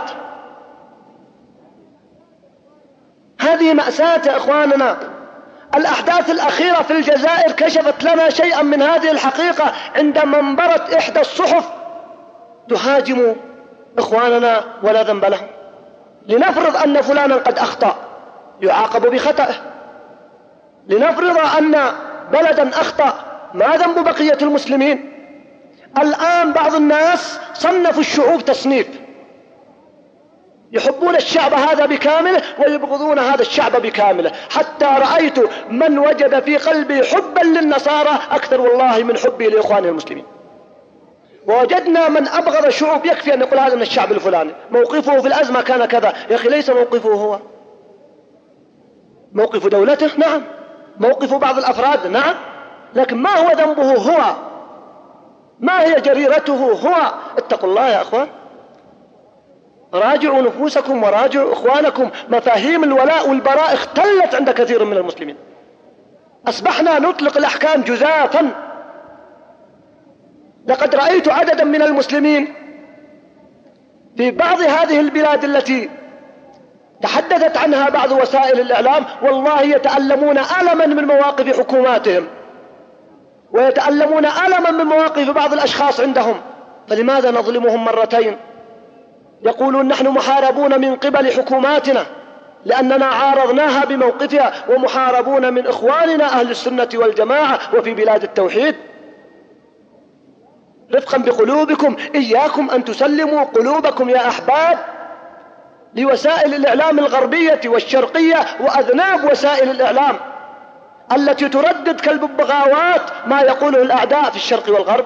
هذه مأساة يا إخواننا. الأحداث الأخيرة في الجزائر كشفت لنا شيئا من هذه الحقيقة عندما انبرت إحدى الصحف تهاجم إخواننا ولا ذنب لهم. لنفرض أن فلانا قد أخطأ يعاقب بخطأه، لنفرض أن بلدا أخطأ، ما ذنب بقية المسلمين؟ الآن بعض الناس صنفوا الشعوب تصنيف، يحبون الشعب هذا بكامله ويبغضون هذا الشعب بكامله، حتى رأيت من وجد في قلبي حبا للنصارى أكثر والله من حبي لإخواني المسلمين. ووجدنا من أبغض الشعوب يكفي أن يقول هذا من الشعب الفلاني، موقفه في الأزمة كان كذا. يا أخي ليس موقفه هو، موقف دولته نعم، موقف بعض الأفراد نعم، لكن ما هو ذنبه هو؟ ما هي جريرته هو؟ اتقوا الله يا أخوان، راجعوا نفوسكم وراجعوا إخوانكم. مفاهيم الولاء والبراء اختلت عند كثير من المسلمين، أصبحنا نطلق الأحكام جزافا. لقد رأيت عددا من المسلمين في بعض هذه البلاد التي تحدثت عنها بعض وسائل الإعلام والله يتألمون ألما من مواقف حكوماتهم، ويتألمون ألما من مواقف بعض الأشخاص عندهم. فلماذا نظلمهم مرتين؟ يقولون نحن محاربون من قبل حكوماتنا لأننا عارضناها بموقفها، ومحاربون من إخواننا أهل السنة والجماعة وفي بلاد التوحيد. رفقا بقلوبكم، إياكم أن تسلموا قلوبكم يا أحباب لوسائل الإعلام الغربية والشرقية وأذناب وسائل الإعلام التي تردد كالببغاوات ما يقوله الأعداء في الشرق والغرب.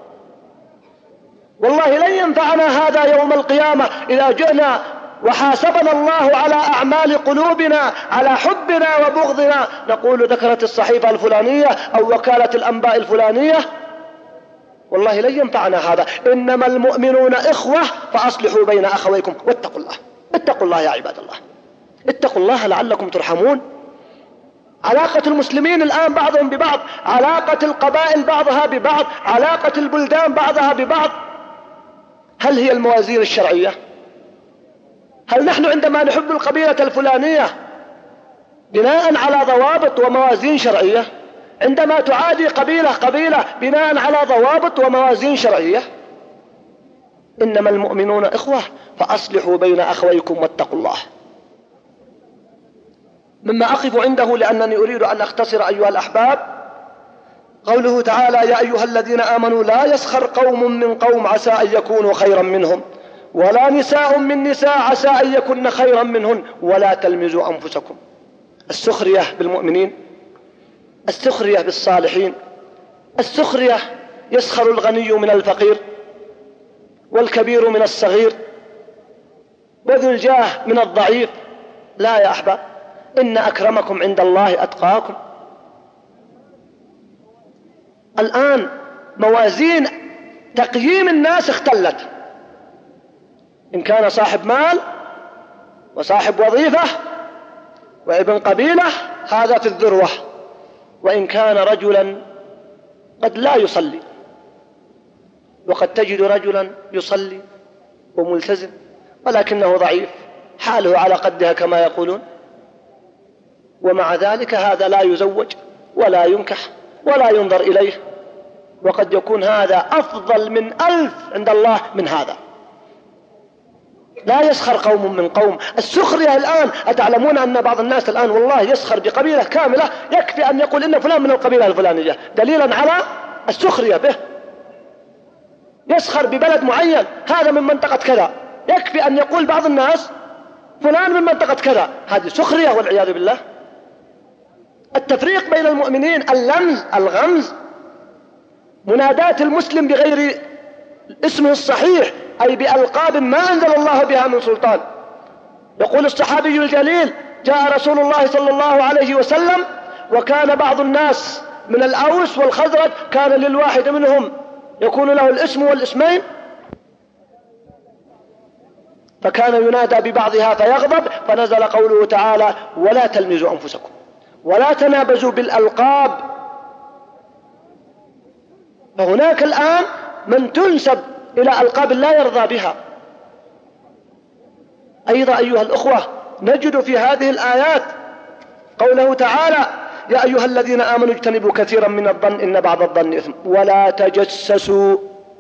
والله لن ينفعنا هذا يوم القيامة إذا جئنا وحاسبنا الله على أعمال قلوبنا، على حبنا وبغضنا، نقول ذكرت الصحيفة الفلانية أو وكالة الأنباء الفلانية. والله لن ينفعنا هذا. إنما المؤمنون إخوة فأصلحوا بين أخويكم واتقوا الله. اتقوا الله يا عباد الله، اتقوا الله لعلكم ترحمون. علاقة المسلمين الآن بعضهم ببعض، علاقة القبائل بعضها ببعض، علاقة البلدان بعضها ببعض، هل هي الموازين الشرعية؟ هل نحن عندما نحب القبيلة الفلانية بناء على ضوابط وموازين شرعية، عندما تعادي قبيلة قبيلة بناء على ضوابط وموازين شرعية؟ إنما المؤمنون إخوة فأصلحوا بين أخويكم واتقوا الله. مما أقف عنده لأنني أريد أن أختصر أيها الأحباب قوله تعالى يا أيها الذين آمنوا لا يسخر قوم من قوم عسى أن يكونوا خيرا منهم ولا نساء من نساء عسى أن يكن خيرا منهن ولا تلمزوا أنفسكم. السخرية بالمؤمنين، السخرية بالصالحين، السخرية يسخر الغني من الفقير والكبير من الصغير وذو الجاه من الضعيف. لا يا أحباب، إن أكرمكم عند الله أتقاكم. الآن موازين تقييم الناس اختلت، إن كان صاحب مال وصاحب وظيفة وابن قبيلة هذا في الذروة، وإن كان رجلا قد لا يصلي، وقد تجد رجلا يصلي وملتزم ولكنه ضعيف حاله على قدها كما يقولون، ومع ذلك هذا لا يزوج ولا ينكح ولا ينظر إليه، وقد يكون هذا أفضل من ألف عند الله من هذا. لا يسخر قوم من قوم. السخرية الآن، أتعلمون أن بعض الناس الآن والله يسخر بقبيلة كاملة، يكفي أن يقول إن فلان من القبيلة الفلانية دليلا على السخرية به. يسخر ببلد معين، هذا من منطقة كذا، يكفي أن يقول بعض الناس فلان من منطقة كذا، هذه سخرية والعياذ بالله. التفريق بين المؤمنين، اللمز، الغمز، مناداة المسلم بغير اسمه الصحيح أي بألقاب ما أنزل الله بها من سلطان. يقول الصحابي الجليل: جاء رسول الله صلى الله عليه وسلم وكان بعض الناس من الأوس والخزرج كان للواحد منهم يكون له الاسم والاسمين، فكان ينادى ببعضها فيغضب، فنزل قوله تعالى: ولا تلمزوا أنفسكم ولا تنابزوا بالألقاب. فهناك الآن من تنسب إلى ألقاب لا يرضى بها. أيضا أيها الأخوة نجد في هذه الآيات قوله تعالى: يا أيها الذين آمنوا اجتنبوا كثيرا من الظن إن بعض الظن إثم ولا تجسسوا.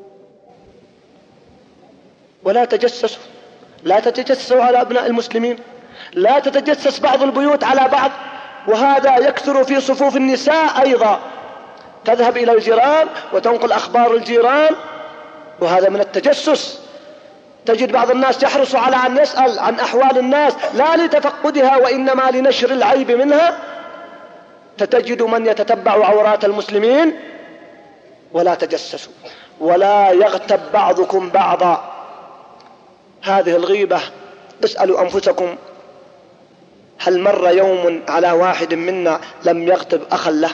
ولا تجسسوا، لا تتجسسوا على أبناء المسلمين، لا تتجسس بعض البيوت على بعض، وهذا يكثر في صفوف النساء أيضا، تذهب إلى الجيران وتنقل أخبار الجيران، وهذا من التجسس. تجد بعض الناس يحرص على أن يسأل عن أحوال الناس لا لتفقدها وإنما لنشر العيب منها، فتجد من يتتبع عورات المسلمين. ولا تجسسوا ولا يغتب بعضكم بعضا. هذه الغيبة، اسألوا أنفسكم هل مر يوم على واحد منا لم يغتب أخا له؟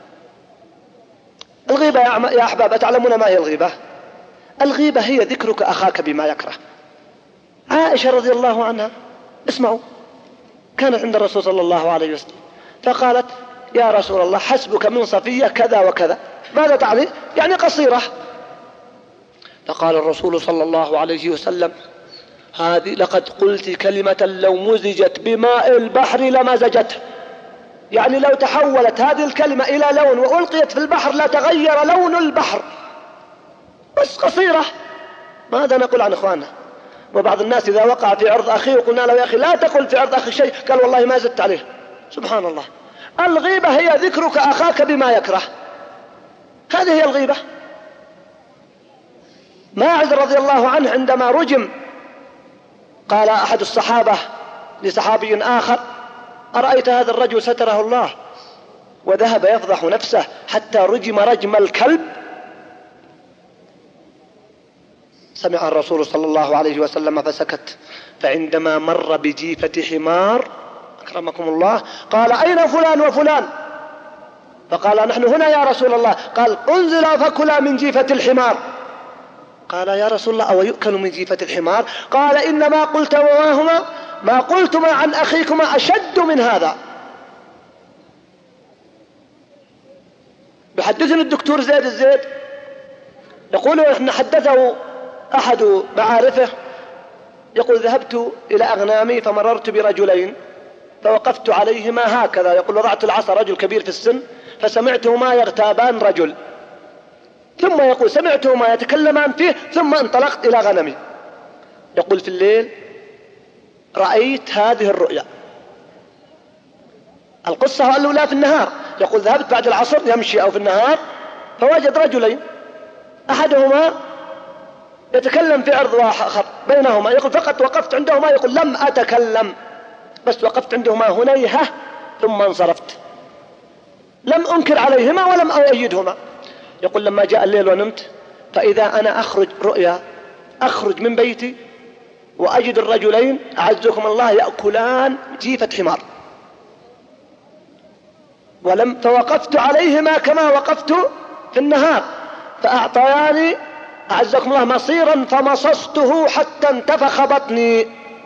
الغيبة يا أحباب تعلمون ما هي الغيبة؟ الغيبة هي ذكرك أخاك بما يكره. عائشة رضي الله عنها، اسمعوا، كانت عند الرسول صلى الله عليه وسلم فقالت: يا رسول الله حسبك من صفية كذا وكذا. ماذا تعني؟ يعني قصيرة. فقال الرسول صلى الله عليه وسلم: هذه لقد قلت كلمة لو مزجت بماء البحر لمزجته، يعني لو تحولت هذه الكلمة إلى لون وألقيت في البحر لتغير لون البحر، بس قصيرة. ماذا نقول عن إخواننا؟ وبعض الناس إذا وقع في عرض أخيه وقلنا له: يا أخي لا تقل في عرض أخي شيء، قال: والله ما زدت عليه. سبحان الله. الغيبة هي ذكرك أخاك بما يكره، هذه هي الغيبة. ماعز رضي الله عنه عندما رجم قال أحد الصحابة لصحابي آخر: أرأيت هذا الرجل ستره الله وذهب يفضح نفسه حتى رجم رجم الكلب؟ سمع الرسول صلى الله عليه وسلم فسكت، فعندما مر بجيفة حمار أكرمكم الله قال: أين فلان وفلان؟ فقال: نحن هنا يا رسول الله. قال: انزلا فكلا من جيفة الحمار. قال: يا رسول الله أو يؤكل من جيفة الحمار؟ قال: إنما قلت وما هما ما قلتما عن أخيكما أشد من هذا. يحدثني الدكتور زيد الزيد يقول: إحنا حدثه أحد معارفه يقول: ذهبت إلى أغنامي فمررت برجلين فوقفت عليهما هكذا، يقول: وضعت العصا، رجل كبير في السن، فسمعتهما يغتابان رجل، ثم يقول سمعتهما يتكلمان فيه، ثم انطلقت إلى غنمي. يقول: في الليل رأيت هذه الرؤيا. القصة الأولى في النهار، يقول: ذهبت بعد العصر يمشي أو في النهار فوجد رجلين، أحدهما يتكلم في عرض آخر بينهما، يقول: فقط وقفت عندهما، يقول: لم أتكلم، بس وقفت عندهما هنيهة ثم انصرفت، لم أنكر عليهما ولم أؤيدهما. يقول: لما جاء الليل ونمت فإذا أنا أخرج رؤيا، أخرج من بيتي وأجد الرجلين أعزكم الله يأكلان جيفة حمار، ولم فوقفت عليهما كما وقفت في النهار، فأعطياني أعزكم الله مصيرا فمصصته حتى انتفخ بطني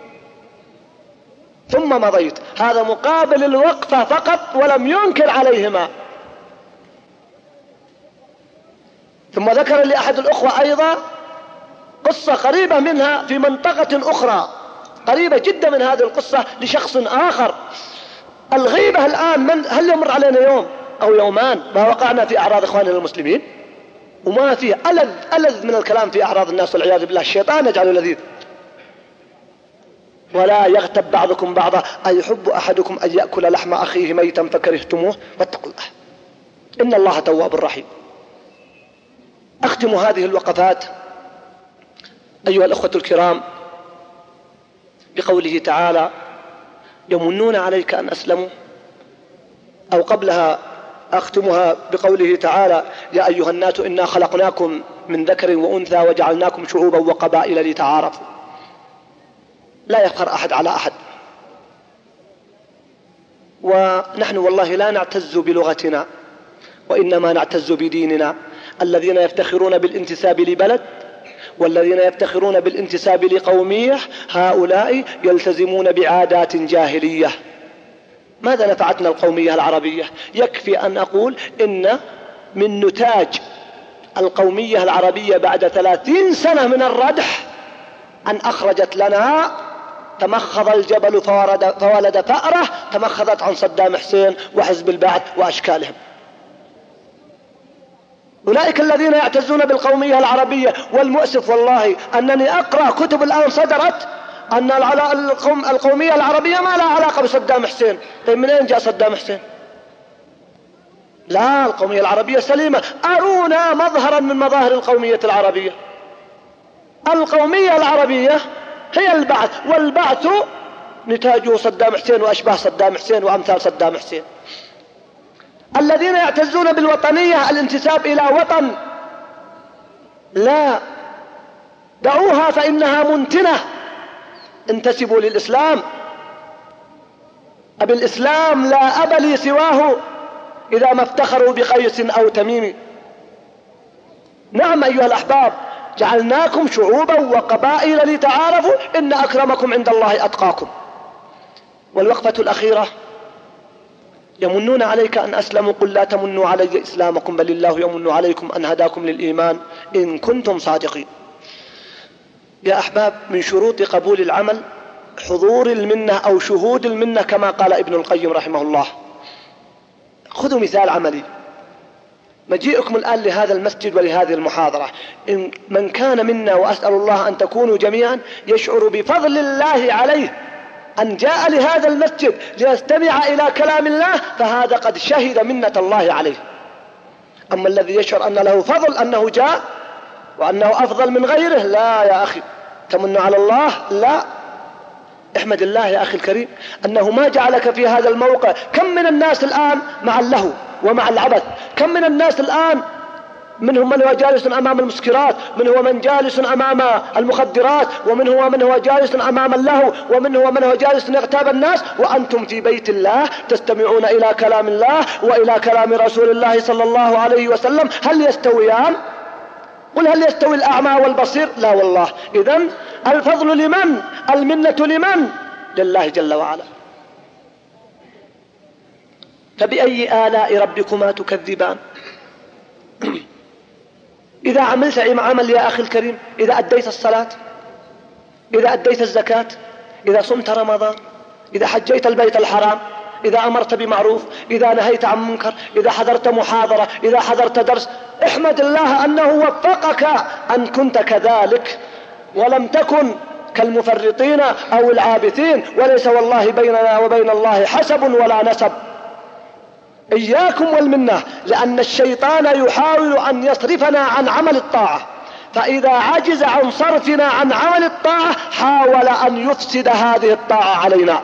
ثم مضيت. هذا مقابل الوقفة فقط ولم ينكر عليهما. ثم ذكر لي أحد الأخوة أيضا قصة قريبة منها في منطقة أخرى، قريبة جدا من هذه القصة لشخص آخر. الغيبة الآن من هل يمر علينا يوم أو يومان ما وقعنا في أعراض إخواننا المسلمين وما فيه ألذ ألذ من الكلام في أعراض الناس والعياذ بالله، الشيطان يجعله لذيذ. ولا يغتب بعضكم بعضا أيحب أحدكم أن يأكل لحم أخيه ميتا فكرهتموه واتقوا الله إن الله تواب رحيم. أختم هذه الوقفات أيها الأخوة الكرام بقوله تعالى: يمنون عليك أن أسلموا، أو قبلها أختمها بقوله تعالى: يا أيها الناس إنا خلقناكم من ذكر وأنثى وجعلناكم شعوبا وقبائل لتعارفوا. لا يفخر أحد على أحد، ونحن والله لا نعتز بلغتنا وإنما نعتز بديننا. الذين يفتخرون بالانتساب لبلد والذين يفتخرون بالانتساب لقومية هؤلاء يلتزمون بعادات جاهلية. ماذا نفعتنا القومية العربية؟ يكفي أن أقول إن من نتاج القومية العربية بعد ثلاثين سنة من الردح أن أخرجت لنا تمخض الجبل فورد فولد فأرة تمخضت عن صدام حسين وحزب البعث وأشكالهم. أولئك الذين يعتزون بالقومية العربية. والمؤسف والله أنني أقرأ كتب الآن صدرت أن القومية العربية ما لها علاقة بصدام حسين. طيب من أين جاء صدام حسين؟ لا، القومية العربية سليمة. أرونا مظهرا من مظاهر القومية العربية. القومية العربية هي البعث، والبعث نتاجه صدام حسين وأشباه صدام حسين وأمثال صدام حسين. الذين يعتزون بالوطنية الانتساب إلى وطن، لا، دعوها فإنها منتنة. انتسبوا للإسلام. أبي الإسلام لا أب لي سواه إذا ما افتخروا بقيس أو تميم. نعم أيها الأحباب، جعلناكم شعوبا وقبائل لتعارفوا إن أكرمكم عند الله أتقاكم. والوقفة الأخيرة: يمنون عليك أن أسلموا، قل لا تمنوا علي إسلامكم بل الله يمن عليكم أن هداكم للإيمان إن كنتم صادقين. يا أحباب، من شروط قبول العمل حضور المنة أو شهود المنة كما قال ابن القيم رحمه الله. خذوا مثال عملي. مجيئكم الآن لهذا المسجد ولهذه المحاضرة، إن من كان منا، وأسأل الله أن تكونوا جميعا، يشعر بفضل الله عليه أن جاء لهذا المسجد ليستمع إلى كلام الله، فهذا قد شهد منة الله عليه. أما الذي يشعر أن له فضل أنه جاء وأنه أفضل من غيره، لا يا أخي، تمن على الله، لا. احمد الله يا أخي الكريم أنه ما جعلك في هذا الموقع. كم من الناس الآن مع اللهو ومع العبث، كم من الناس الآن منهم من هو جالس أمام المسكرات، من هو من جالس أمام المخدرات، ومن هو من هو جالس أمام اللهو، ومن هو من هو جالس يغتاب الناس، وأنتم في بيت الله تستمعون إلى كلام الله وإلى كلام رسول الله صلى الله عليه وسلم. هل يستويان؟ قل هل يستوي الأعمى والبصير؟ لا والله. إذن الفضل لمن؟ المنة لمن؟ لله جل وعلا. فبأي آلاء ربكما تكذبان؟ إذا عملت عمل يا أخي الكريم، إذا أديت الصلاة، إذا أديت الزكاة، إذا صمت رمضان، إذا حجيت البيت الحرام، إذا أمرت بمعروف، إذا نهيت عن منكر، إذا حضرت محاضرة، إذا حضرت درس، احمد الله أنه وفقك أن كنت كذلك ولم تكن كالمفرطين أو العابثين. وليس والله بيننا وبين الله حسب ولا نسب. إياكم والمنة، لأن الشيطان يحاول أن يصرفنا عن عمل الطاعة، فإذا عجز عن صرفنا عن عمل الطاعة حاول أن يفسد هذه الطاعة علينا.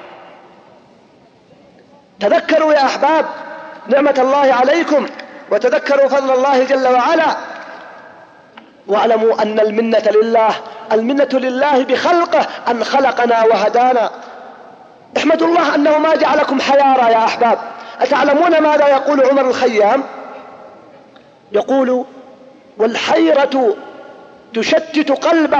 تذكروا يا أحباب نعمة الله عليكم، وتذكروا فضل الله جل وعلا، واعلموا أن المنة لله. المنة لله بخلقه، أن خلقنا وهدانا. احمدوا الله أنه ما جعلكم حيارى يا أحباب. أتعلمون ماذا يقول عمر الخيام؟ يقول: والحيرة تشتت قلبه.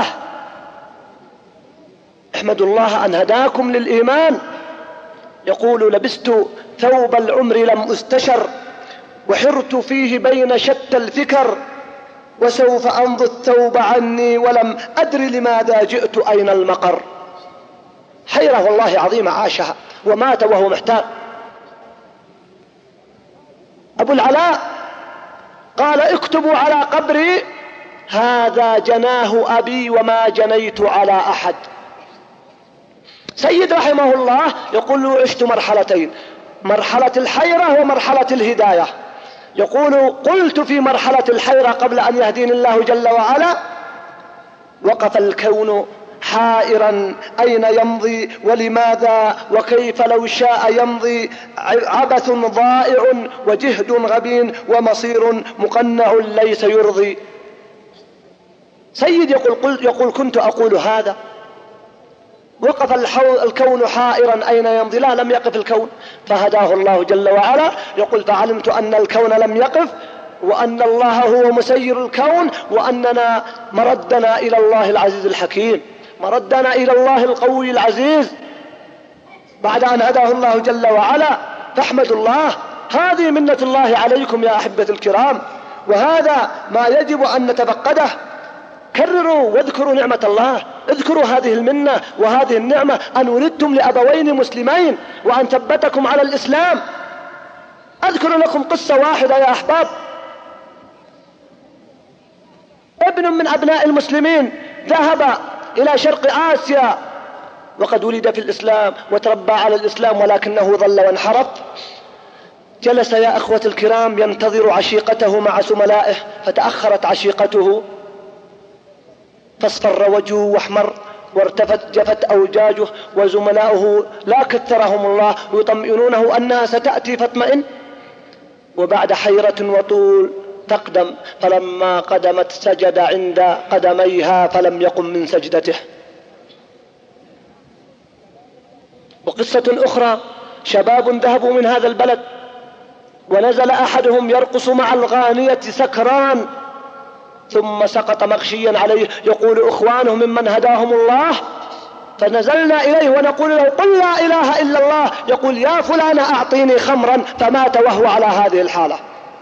احمدوا الله أن هداكم للإيمان. يقول: لبست ثوب العمر لم أستشر، وحرت فيه بين شتى الفكر، وسوف أمضي الثوب عني ولم أدر لماذا جئت أين المقر. حيرة والله عظيمة عاشها ومات وهو محتار. أبو العلاء قال: اكتبوا على قبري هذا جناه أبي وما جنيت على أحد. سيد رحمه الله يقول له: عشت مرحلتين، مرحلة الحيرة ومرحلة الهداية. يقول: قلت في مرحلة الحيرة قبل أن يهديني الله جل وعلا: وقف الكون حائرا أين يمضي ولماذا وكيف لو شاء يمضي، عبث ضائع وجهد غبين ومصير مقنع ليس يرضي. سيد يقول, يقول كنت أقول هذا، وقف الكون حائرا أين يمضي، لا لم يقف الكون، فهداه الله جل وعلا. يقول فعلمت أن الكون لم يقف، وأن الله هو مسير الكون، وأننا مردنا إلى الله العزيز الحكيم، مردنا إلى الله القوي العزيز بعد أن هداه الله جل وعلا. فاحمدوا الله، هذه منة الله عليكم يا أحبة الكرام، وهذا ما يجب أن نتفقده. كرروا واذكروا نعمة الله، اذكروا هذه المنة وهذه النعمة، أن ولدتم لأبوين مسلمين وأن ثبتكم على الإسلام. أذكر لكم قصة واحدة يا أحباب. ابن من أبناء المسلمين ذهب إلى شرق آسيا وقد ولد في الإسلام وتربى على الإسلام، ولكنه ضل وانحرف. جلس يا أخوة الكرام ينتظر عشيقته مع زملائه، فتأخرت عشيقته، فاصفر وجهه واحمر وارتفت جفت أوجاجه، وزملاؤه لا كثرهم الله يطمئنونه أنها ستأتي فاطمئن. وبعد حيرة وطول تقدم، فلما قدمت سجد عند قدميها فلم يقم من سجدته. وقصة أخرى، شباب ذهبوا من هذا البلد ونزل أحدهم يرقص مع الغانية سكران، ثم سقط مغشيا عليه، يقول إخوانه ممن هداهم الله، فنزلنا إليه ونقول له قل لا إله إلا الله، يقول يا فلان أعطيني خمرا، فمات وهو على هذه الحالة.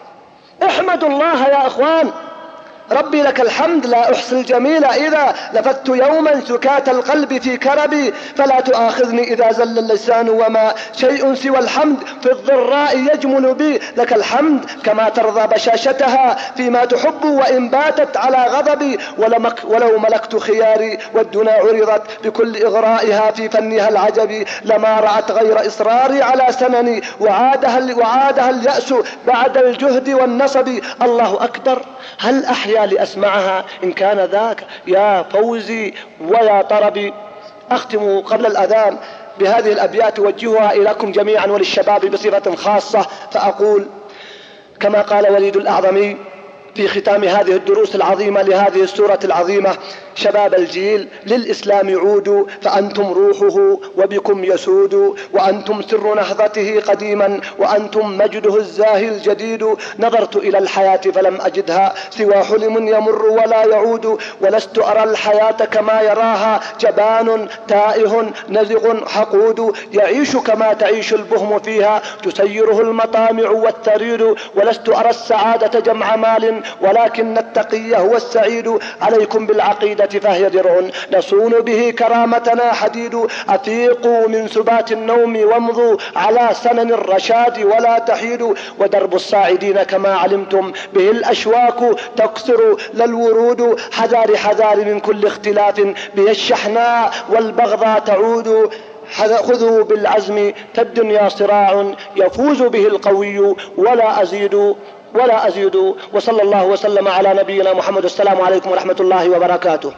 احمدوا الله يا إخوان، ربي لك الحمد، لا أحصي الجميل إذا لفت يوما سكات القلب في كربي، فلا تؤاخذني إذا زل اللسان وما شيء سوى الحمد في الضراء يجمل بي، لك الحمد كما ترضى بشاشتها فيما تحب، وإن باتت على غضبي ولمك ولو ملكت خياري، والدنا عرضت بكل إغرائها في فنها العجبي، لما رأت غير إصراري على سنني، وعادها, وعادها اليأس بعد الجهد والنصب. الله أكبر، هل أحيا لأسمعها إن كان ذاك يا فوزي ويا طربي. أختم قبل الأذان بهذه الأبيات أوجهها إليكم جميعا وللشباب بصفة خاصة، فأقول كما قال وليد الأعظمي في ختام هذه الدروس العظيمة لهذه السورة العظيمة: شباب الجيل للإسلام عودوا، فأنتم روحه وبكم يسود، وأنتم سر نهضته قديما، وأنتم مجده الزاهي الجديد. نظرت إلى الحياة فلم أجدها سوى حلم يمر ولا يعود، ولست أرى الحياة كما يراها جبان تائه نزغ حقود، يعيش كما تعيش البهم فيها تسيره المطامع والثريد، ولست أرى السعادة جمع مال ولكن التقي هو السعيد. عليكم بالعقيدة فهي درع نصون به كرامتنا حديد، أفيقوا من سبات النوم وامضوا على سنن الرشاد ولا تحيدوا، ودرب الصاعدين كما علمتم به الأشواك تكثر للورود، حذار حذار من كل اختلاف به الشحناء والبغضاء تعود، خذوا بالعزم فالدنيا صراع يفوز به القوي ولا أزيد ولا أزيد. وصلى الله وسلم على نبينا محمد. السلام عليكم ورحمة الله وبركاته.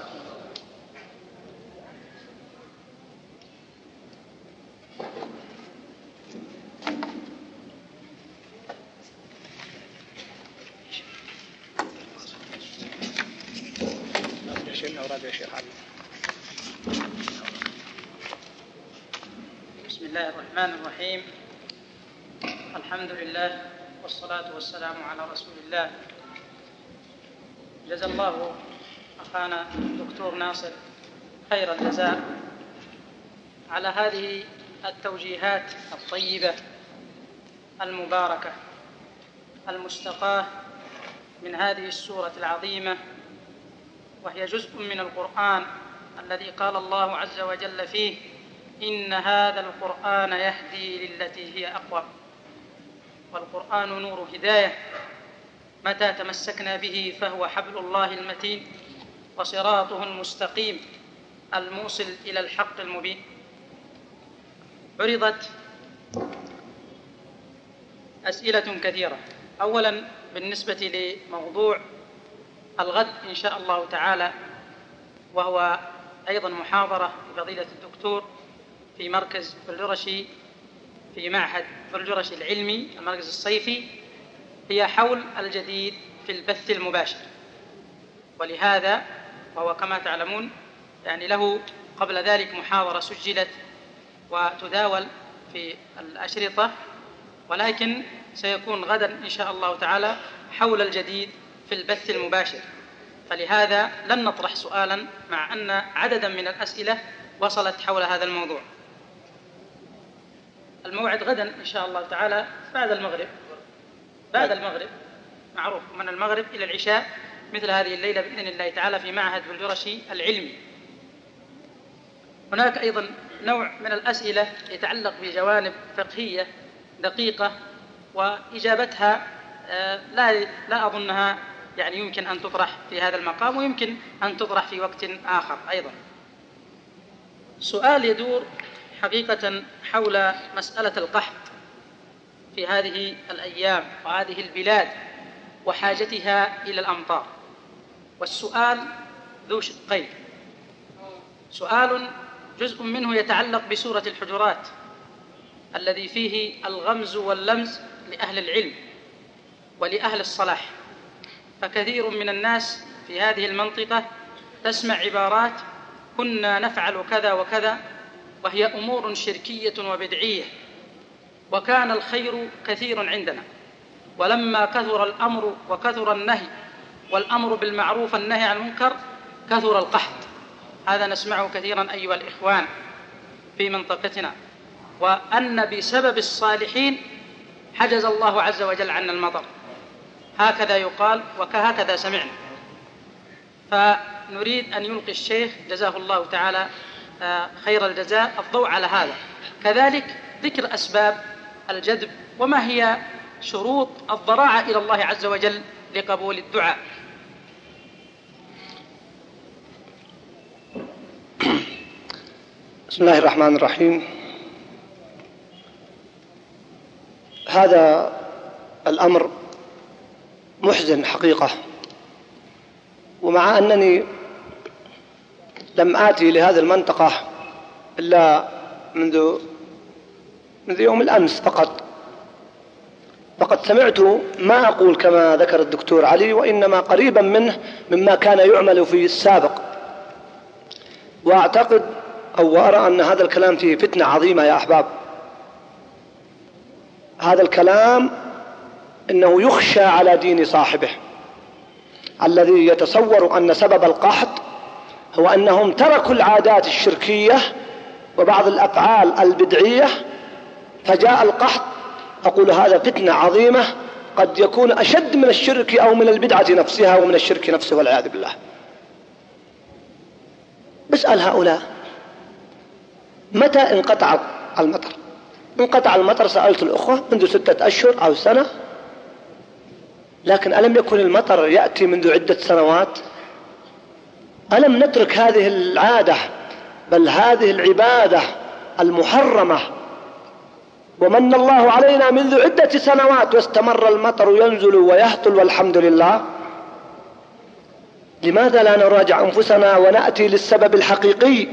بسم الله الرحمن الرحيم. الحمد لله والصلاة والسلام على رسول الله. جزا الله أخانا الدكتور ناصر خير الجزاء على هذه التوجيهات الطيبة المباركة المستقاة من هذه السورة العظيمة، وهي جزء من القرآن الذي قال الله عز وجل فيه: إن هذا القرآن يهدي للتي هي أقوم. والقرآن نور هداية، متى تمسكنا به فهو حبل الله المتين وصراطه المستقيم الموصل إلى الحق المبين. عرضت أسئلة كثيرة. أولا بالنسبة لموضوع الغد إن شاء الله تعالى، وهو أيضا محاضرة لفضيلة الدكتور في مركز بلجرشي في معهد بلجرشي العلمي المركز الصيفي، هي حول الجديد في البث المباشر. ولهذا وهو كما تعلمون يعني له قبل ذلك محاضرة سجلت وتداول في الأشرطة، ولكن سيكون غدا إن شاء الله تعالى حول الجديد في البث المباشر. فلهذا لن نطرح سؤالا مع أن عددا من الأسئلة وصلت حول هذا الموضوع. الموعد غدا إن شاء الله تعالى بعد المغرب، بعد المغرب معروف من المغرب إلى العشاء مثل هذه الليلة بإذن الله تعالى في معهد بلجرشي العلمي. هناك أيضا نوع من الأسئلة يتعلق بجوانب فقهية دقيقة، وإجابتها لا لا أظنها يعني يمكن أن تطرح في هذا المقام، ويمكن أن تطرح في وقت آخر أيضا. سؤال يدور حقيقة حول مسألة القحط في هذه الأيام وهذه البلاد وحاجتها إلى الأمطار. والسؤال ذو شقين: سؤال جزء منه يتعلق بسورة الحجرات الذي فيه الغمز واللمز لأهل العلم ولأهل الصلاح، فكثير من الناس في هذه المنطقة تسمع عبارات كنا نفعل كذا وكذا، وهي أمور شركية وبدعية، وكان الخير كثير عندنا، ولما كثر الأمر وكثر النهي والأمر بالمعروف والنهي عن المنكر كثر القحط. هذا نسمعه كثيرا أيها الإخوان في منطقتنا، وأن بسبب الصالحين حجز الله عز وجل عنا المطر، هكذا يقال وكهكذا سمعنا. فنريد أن يلقي الشيخ جزاه الله تعالى خير الجزاء الضوء على هذا، كذلك ذكر أسباب الجذب وما هي شروط الضراعة إلى الله عز وجل لقبول الدعاء. بسم الله الرحمن الرحيم. هذا الأمر محزن حقيقة، ومع أنني لم آتي لهذه المنطقة إلا منذ منذ يوم الأمس فقط، فقد سمعت ما أقول كما ذكر الدكتور علي، وإنما قريبا منه مما كان يعمل في السابق. وأعتقد أو أرى أن هذا الكلام فيه فتنة عظيمة يا أحباب. هذا الكلام إنه يخشى على دين صاحبه، الذي يتصور أن سبب القحط هو أنهم تركوا العادات الشركية وبعض الأفعال البدعية فجاء القحط. أقول هذا فتنة عظيمة قد يكون أشد من الشرك أو من البدعة نفسها ومن الشرك نفسه والعياذ بالله. بسأل هؤلاء متى انقطع المطر؟ انقطع المطر سألت الأخوة منذ ستة أشهر أو سنة، لكن ألم يكن المطر يأتي منذ عدة سنوات؟ ألم نترك هذه العادة بل هذه العبادة المحرمة ومن الله علينا منذ عدة سنوات واستمر المطر ينزل ويهطل والحمد لله؟ لماذا لا نراجع أنفسنا ونأتي للسبب الحقيقي؟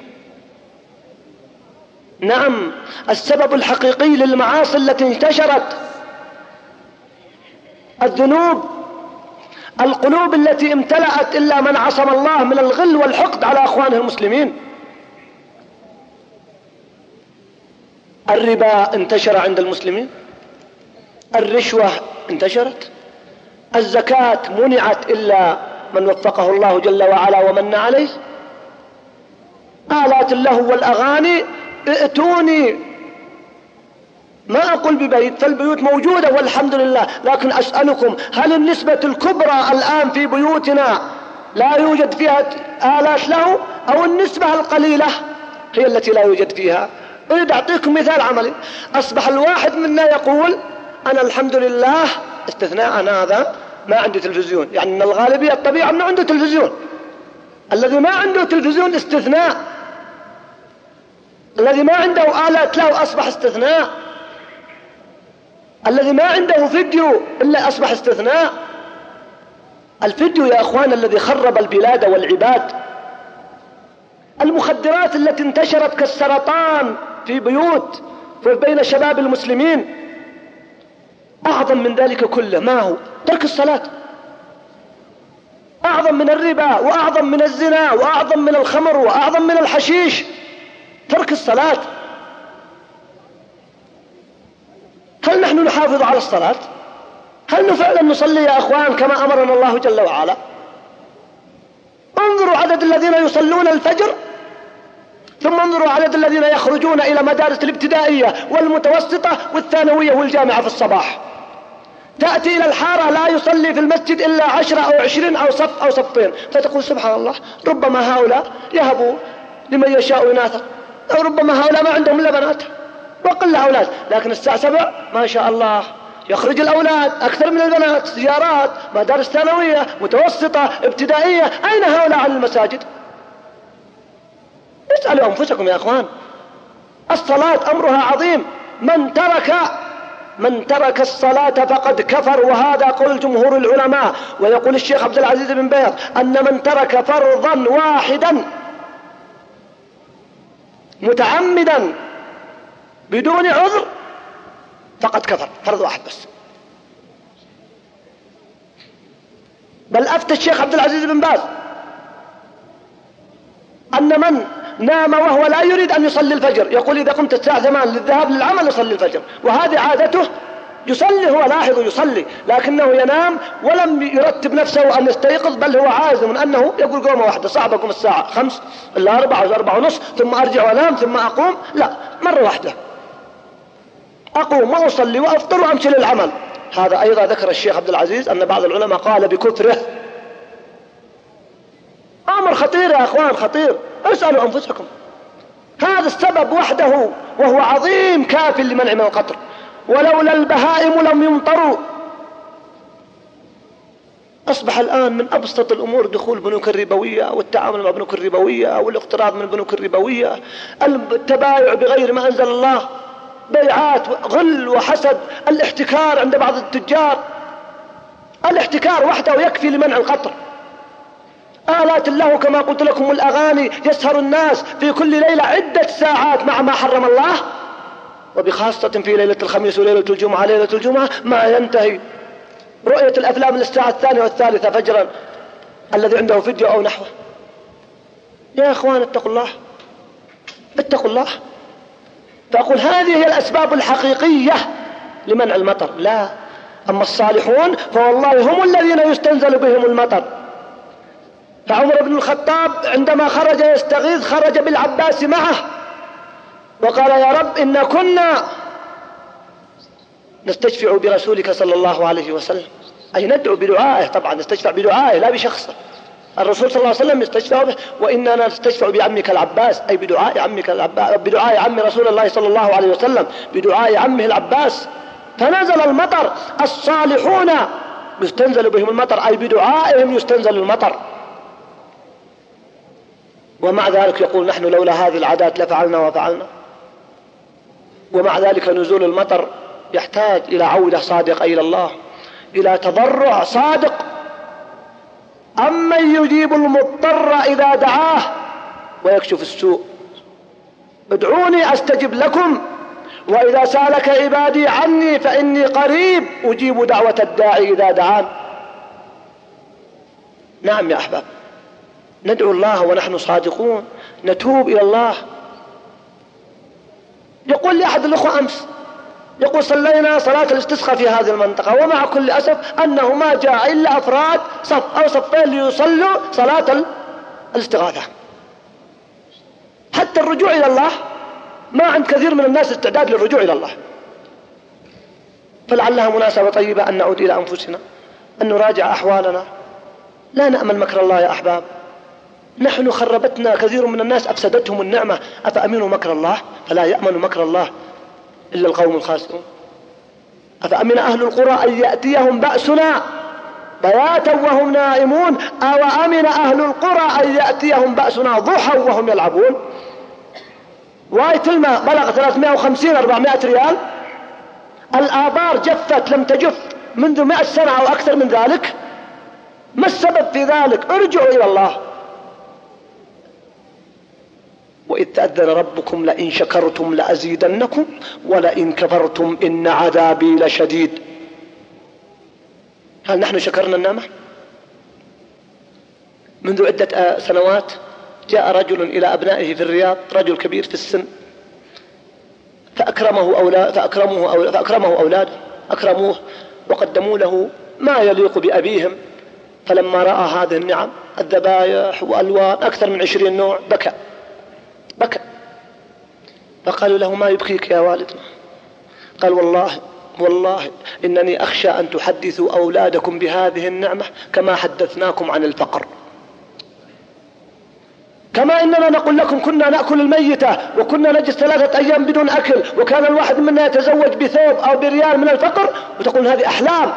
نعم، السبب الحقيقي للمعاصي التي انتشرت، الذنوب، القلوب التي امتلأت إلا من عصم الله من الغل والحقد على أخوانه المسلمين. الربا انتشر عند المسلمين، الرشوة انتشرت، الزكاة منعت إلا من وفقه الله جل وعلا ومن عليه، آلات اللهو والأغاني ائتوني، ما أقول ببيت، فالبيوت موجودة والحمد لله، لكن أسألكم هل النسبة الكبرى الآن في بيوتنا لا يوجد فيها آلات له، أو النسبة القليلة هي التي لا يوجد فيها؟ أريد أعطيكم مثال عملي. أصبح الواحد منا يقول أنا الحمد لله، استثناء أنا هذا ما عندي تلفزيون، يعني من الغالبية الطبيعة أنه عنده تلفزيون، الذي ما عنده تلفزيون استثناء، الذي ما عنده آلات له أصبح استثناء، الذي ما عنده فيديو إلا أصبح استثناء. الفيديو يا أخوان الذي خرب البلاد والعباد، المخدرات التي انتشرت كالسرطان في بيوت وبين شباب المسلمين. أعظم من ذلك كله ما هو؟ ترك الصلاة. أعظم من الربا وأعظم من الزنا وأعظم من الخمر وأعظم من الحشيش ترك الصلاة. هل نحن نحافظ على الصلاة؟ هل فعلا نصلي يا أخوان كما أمرنا الله جل وعلا؟ انظروا عدد الذين يصلون الفجر، ثم انظروا عدد الذين يخرجون إلى مدارس الابتدائية والمتوسطة والثانوية والجامعة في الصباح. تأتي إلى الحارة لا يصلي في المسجد إلا عشرة أو عشرين أو صف أو صفين، فتقول سبحان الله، ربما هؤلاء يهبوا لمن يشاء إناثا، أو ربما هؤلاء ما عندهم إلا بنات وقل أولاد. لكن الساعة سبع ما شاء الله يخرج الأولاد أكثر من البنات، زيارات مدارس ثانوية متوسطة ابتدائية. أين هؤلاء عن المساجد؟ اسألوا أنفسكم يا أخوان. الصلاة أمرها عظيم. من ترك من ترك الصلاة فقد كفر، وهذا قول جمهور العلماء. ويقول الشيخ عبد العزيز بن باز أن من ترك فرضا واحدا متعمدا بدون عذر فقد كفر، فرض واحد بس. بل أفتى الشيخ عبد العزيز بن باز أن من نام وهو لا يريد أن يصلي الفجر، يقول إذا قمت الساعة ثمان للذهاب للعمل يصلي الفجر، وهذه عادته، يصلي هو لاحظ يصلي، لكنه ينام ولم يرتب نفسه أن يستيقظ، بل هو عازم أنه يقول قومة واحدة، صعب أقوم الساعة خمس إلا أربعة أو أربعة ونص ثم أرجع وأنام ثم أقوم، لا، مرة واحدة أقوم وأصلي وأفطر وأمشي للعمل. هذا أيضا ذكر الشيخ عبد العزيز أن بعض العلماء قال بكفره. أمر خطير يا أخوان، خطير. اسألوا أنفسكم. هذا السبب وحده وهو عظيم كاف لمنع من القطر. ولولا البهائم لم يمطروا. أصبح الآن من أبسط الأمور دخول البنوك الربوية والتعامل مع البنوك الربوية والاقتراض من البنوك الربوية، التبايع بغير ما أنزل الله، بيعات غل وحسد، الاحتكار عند بعض التجار. الاحتكار وحده يكفي لمنع القطر. آلات الله كما قلت لكم الأغاني، يسهر الناس في كل ليلة عدة ساعات مع ما حرم الله، وبخاصة في ليلة الخميس وليلة الجمعة. ليلة الجمعة ما ينتهي رؤية الأفلام للساعة الثانية والثالثة فجرا الذي عنده فيديو أو نحوه. يا أخوان اتقوا الله، اتقوا الله. فأقول هذه هي الأسباب الحقيقية لمنع المطر. لا، أما الصالحون فوالله هم الذين يستنزل بهم المطر. فعمر بن الخطاب عندما خرج يستغيث خرج بالعباس معه وقال يا رب إن كنا نستشفع برسولك صلى الله عليه وسلم، أي ندعو بدعائه، طبعا نستشفع بدعائه لا بشخصه. الرسول صلى الله عليه وسلم يستشفع به، وإننا نستشفع بعمك العباس، أي بدعاء عمك العباس، بدعاء عم رسول الله صلى الله عليه وسلم، بدعاء عمه العباس. فنزل المطر، الصالحون يستنزل بهم المطر، أي بدعائهم يستنزل المطر. ومع ذلك يقول نحن لولا هذه العادات لفعلنا وفعلنا. ومع ذلك نزول المطر يحتاج إلى عودة صادقة إلى الله، إلى تضرع صادق. أمن يجيب المضطر إذا دعاه ويكشف السوء، ادعوني أستجب لكم، وإذا سألك عبادي عني فإني قريب أجيب دعوة الداعي إذا دعان. نعم يا أحباب، ندعو الله ونحن صادقون، نتوب إلى الله. يقول لي أحد الأخوة أمس، يقول صلينا صلاة الاستسقاء في هذه المنطقة، ومع كل أسف أنه ما جاء إلا أفراد صف أو صفين ليصلوا صلاة الاستغاثة. حتى الرجوع إلى الله ما عند كثير من الناس استعداد للرجوع إلى الله. فلعلها مناسبة طيبة أن نعود إلى أنفسنا، أن نراجع أحوالنا. لا نأمن مكر الله يا أحباب. نحن خربتنا كثير من الناس، أفسدتهم النعمة. أفأمنوا مكر الله؟ فلا يأمن مكر الله إلا القوم الخاسرون. أفأمن أهل القرى أن يأتيهم بأسنا بياتا وهم نائمون، أو أمن أهل القرى أن يأتيهم بأسنا ضحى وهم يلعبون. واية الماء بلغ ثلاثمائة وخمسين أربعمائة ريال، الآبار جفت لم تجف منذ مئة سنة أو أكثر من ذلك. ما السبب في ذلك؟ ارجعوا إلى الله. وإذ تأذن ربكم لئن شكرتم لأزيدنكم ولئن كفرتم إن عذابي لشديد. هل نحن شكرنا النعمة؟ منذ عدة سنوات جاء رجل إلى أبنائه في الرياض، رجل كبير في السن، فأكرمه أولاد فأكرمه أولاد فأكرمه أولاده أكرموه وقدموا له ما يليق بأبيهم. فلما رأى هذه النعم الذبائح وألوان أكثر من عشرين نوع بكى بكى فقالوا له: ما يبكيك يا والدنا؟ قال: والله والله إنني أخشى أن تحدثوا أولادكم بهذه النعمة كما حدثناكم عن الفقر، كما إننا نقول لكم كنا نأكل الميتة وكنا نجلس ثلاثة أيام بدون أكل وكان الواحد منا يتزوج بثوب أو بريال من الفقر، وتقول هذه أحلام.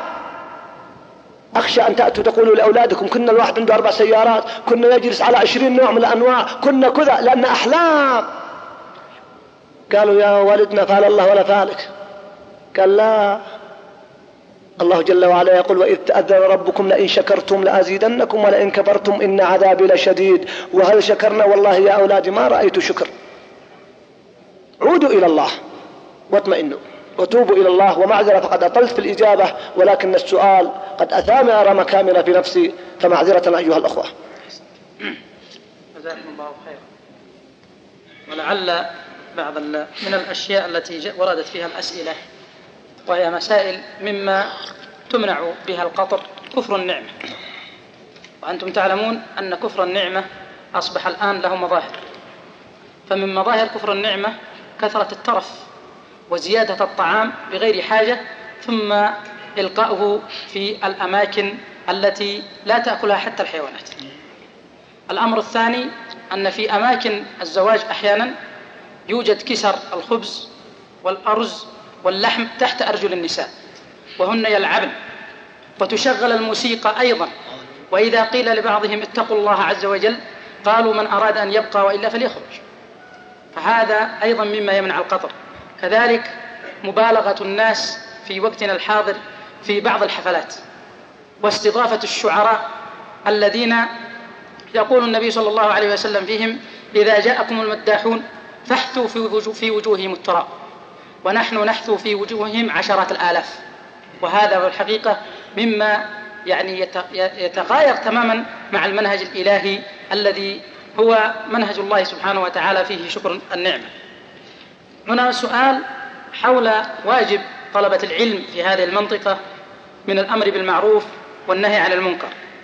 أخشى أن تأتوا تقولوا لأولادكم كنا الواحد عنده أربع سيارات، كنا نجلس على عشرين نوع من الأنواع، كنا كذا، لأن أحلام. قالوا: يا والدنا فعل الله ولا فعلك؟ قال: لا، الله جل وعلا يقول: وإذ تأذن ربكم لئن شكرتم لأزيدنكم ولئن كفرتم إن عذابي لشديد. وهل شكرنا؟ والله يا أولادي ما رأيت شكر. عودوا إلى الله واطمئنوا وتوبوا إلى الله. ومعذرة فقد أطلت في الإجابة، ولكن السؤال قد أثام أرى مكامن في نفسي، فمعذرة أيها الأخوة. جزاكم الله خيرا. ولعل بعض من الأشياء التي وردت فيها الأسئلة وهي مسائل مما تمنع بها القطر كفر النعمة، وأنتم تعلمون أن كفر النعمة أصبح الآن له مظاهر. فمن مظاهر كفر النعمة كثرة الترف وزيادة الطعام بغير حاجة، ثم إلقاؤه في الأماكن التي لا تأكلها حتى الحيوانات. الأمر الثاني أن في أماكن الزواج أحيانا يوجد كسر الخبز والأرز واللحم تحت أرجل النساء وهن يلعبن، وتشغل الموسيقى أيضا. وإذا قيل لبعضهم اتقوا الله عز وجل قالوا: من أراد أن يبقى وإلا فليخرج. فهذا أيضا مما يمنع القطر. كذلك مبالغة الناس في وقتنا الحاضر في بعض الحفلات واستضافة الشعراء الذين يقول النبي صلى الله عليه وسلم فيهم: إذا جاءكم المداحون فاحثوا في وجوههم التراب، ونحن نحثو في وجوههم عشرات الآلاف. وهذا بالحقيقة مما يعني يتغاير تماما مع المنهج الإلهي الذي هو منهج الله سبحانه وتعالى فيه شكر النعمة. هنا سؤال حول واجب طلبة العلم في هذه المنطقة من الأمر بالمعروف والنهي عن المنكر،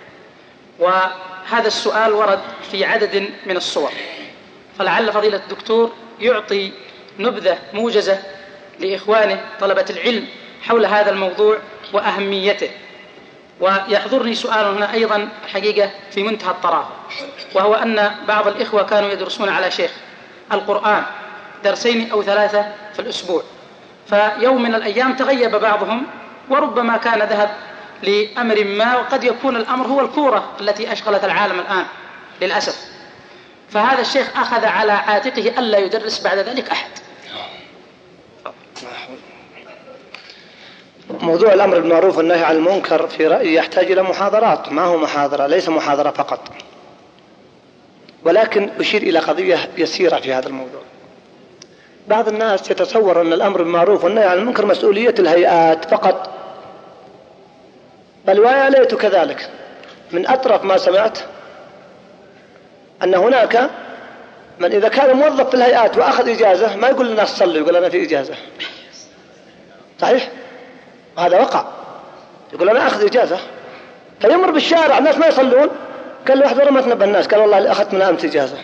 وهذا السؤال ورد في عدد من الصور، فلعل فضيلة الدكتور يعطي نبذة موجزة لإخوانه طلبة العلم حول هذا الموضوع وأهميته. ويحضرني سؤال هنا أيضا حقيقة في منتهى الطرافة، وهو أن بعض الإخوة كانوا يدرسون على شيخ القرآن درسين أو ثلاثة في الأسبوع، فيوم من الأيام تغيب بعضهم وربما كان ذهب لأمر ما، وقد يكون الأمر هو الكورة التي أشغلت العالم الآن للأسف. فهذا الشيخ أخذ على عاتقه ألا يدرس بعد ذلك أحد. موضوع الأمر بالمعروف والنهي عن المنكر في رأيي يحتاج إلى محاضرات، ما هو محاضرة، ليس محاضرة فقط، ولكن أشير إلى قضية يسيرة في هذا الموضوع. بعض الناس يتصور أن الأمر بالمعروف والنهي عن المنكر مسؤولية الهيئات فقط، بل ويا ليت كذلك. من أطرف ما سمعت أن هناك من إذا كان موظف في الهيئات وأخذ إجازة ما يقول للناس صلوا، يقول أنا في إجازة. صحيح؟ وهذا وقع، يقول أنا أخذ إجازة، فيمر بالشارع الناس ما يصلون، قال له واحد ورا ما تنبه الناس، قال والله أخذت من أمس إجازة.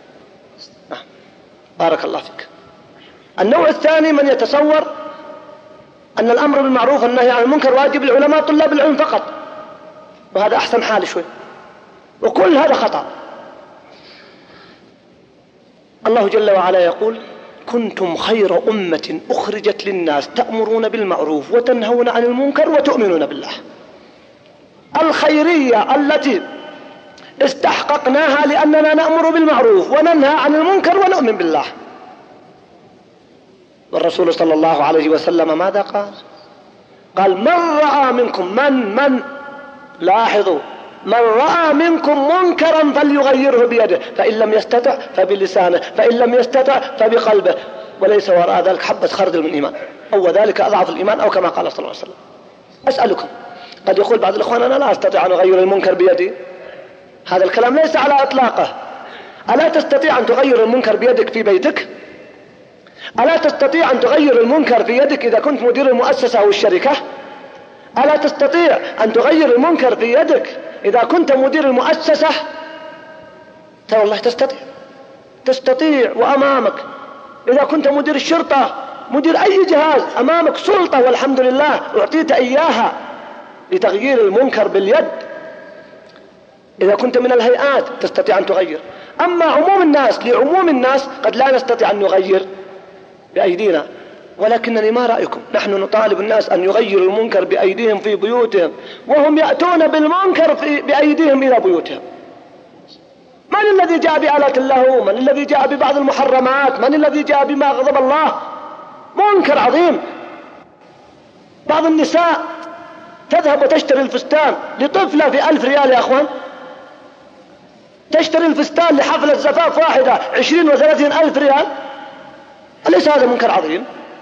بارك الله فيك. النوع الثاني من يتصور أن الأمر بالمعروف والنهي عن المنكر واجب العلماء طلاب العلم فقط، وهذا أحسن حال شوي، وكل هذا خطأ. الله جل وعلا يقول: كنتم خير أمة أخرجت للناس تأمرون بالمعروف وتنهون عن المنكر وتؤمنون بالله. الخيرية التي استحققناها لأننا نأمر بالمعروف وننهى عن المنكر ونؤمن بالله. والرسول صلى الله عليه وسلم ماذا قال؟ قال: من رأى منكم من من لاحظوا من رأى منكم منكرا فليغيره بيده، فإن لم يستطع فبلسانه، فإن لم يستطع فبقلبه، وليس وراء ذلك حبة خردل من إيمان، أو ذلك أضعف الإيمان، أو كما قال صلى الله عليه وسلم. أسألكم، قد يقول بعض الإخوان أنا لا أستطيع أن أغير المنكر بيدي. هذا الكلام ليس على إطلاقه. ألا تستطيع أن تغير المنكر بيدك في بيتك؟ ألا تستطيع أن تغير المنكر في يدك إذا كنت مدير المؤسسة أو الشركة؟ ألا تستطيع أن تغير المنكر في يدك إذا كنت مدير المؤسسة؟ ترى والله تستطيع، تستطيع وأمامك. إذا كنت مدير الشرطة، مدير أي جهاز، أمامك سلطة والحمد لله أعطيت إياها لتغيير المنكر باليد. إذا كنت من الهيئات تستطيع أن تغير. أما عموم الناس، لعموم الناس قد لا نستطيع أن نغير بأيدينا. ولكنني ما رأيكم نحن نطالب الناس أن يغيروا المنكر بأيديهم في بيوتهم، وهم يأتون بالمنكر في بأيديهم إلى بيوتهم. من الذي جاء بآلات اللهو؟ من الذي جاء ببعض المحرمات؟ من الذي جاء بما غضب الله؟ منكر عظيم. بعض النساء تذهب وتشتري الفستان لطفلة في ألف ريال يا أخوان، تشتري الفستان لحفلة زفاف واحدة عشرين وثلاثين ألف ريال. أليس هذا منكر عظيم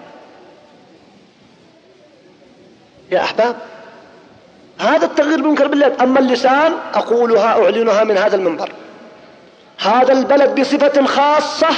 يا أحباب؟ هذا التغيير منكر باليد. أما اللسان أقولها أعلنها من هذا المنبر، هذا البلد بصفة خاصة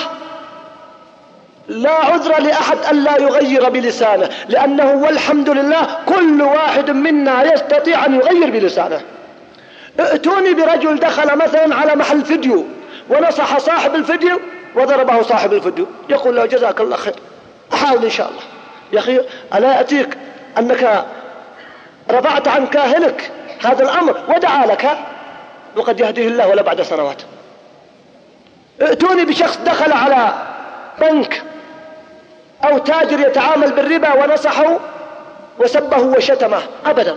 لا عذر لأحد ألا يغير بلسانه، لأنه والحمد لله كل واحد منا يستطيع أن يغير بلسانه. ائتوني برجل دخل مثلا على محل فيديو ونصح صاحب الفيديو وضربه صاحب الفيديو، يقول له جزاك الله خير، أحاول إن شاء الله. يا أخي ألا يأتيك أنك رفعت عن كاهلك هذا الأمر ودعا لك، وقد يهديه الله ولا بعد سنوات. ائتوني بشخص دخل على بنك أو تاجر يتعامل بالربا ونصحه وسبه وشتمه، أبدا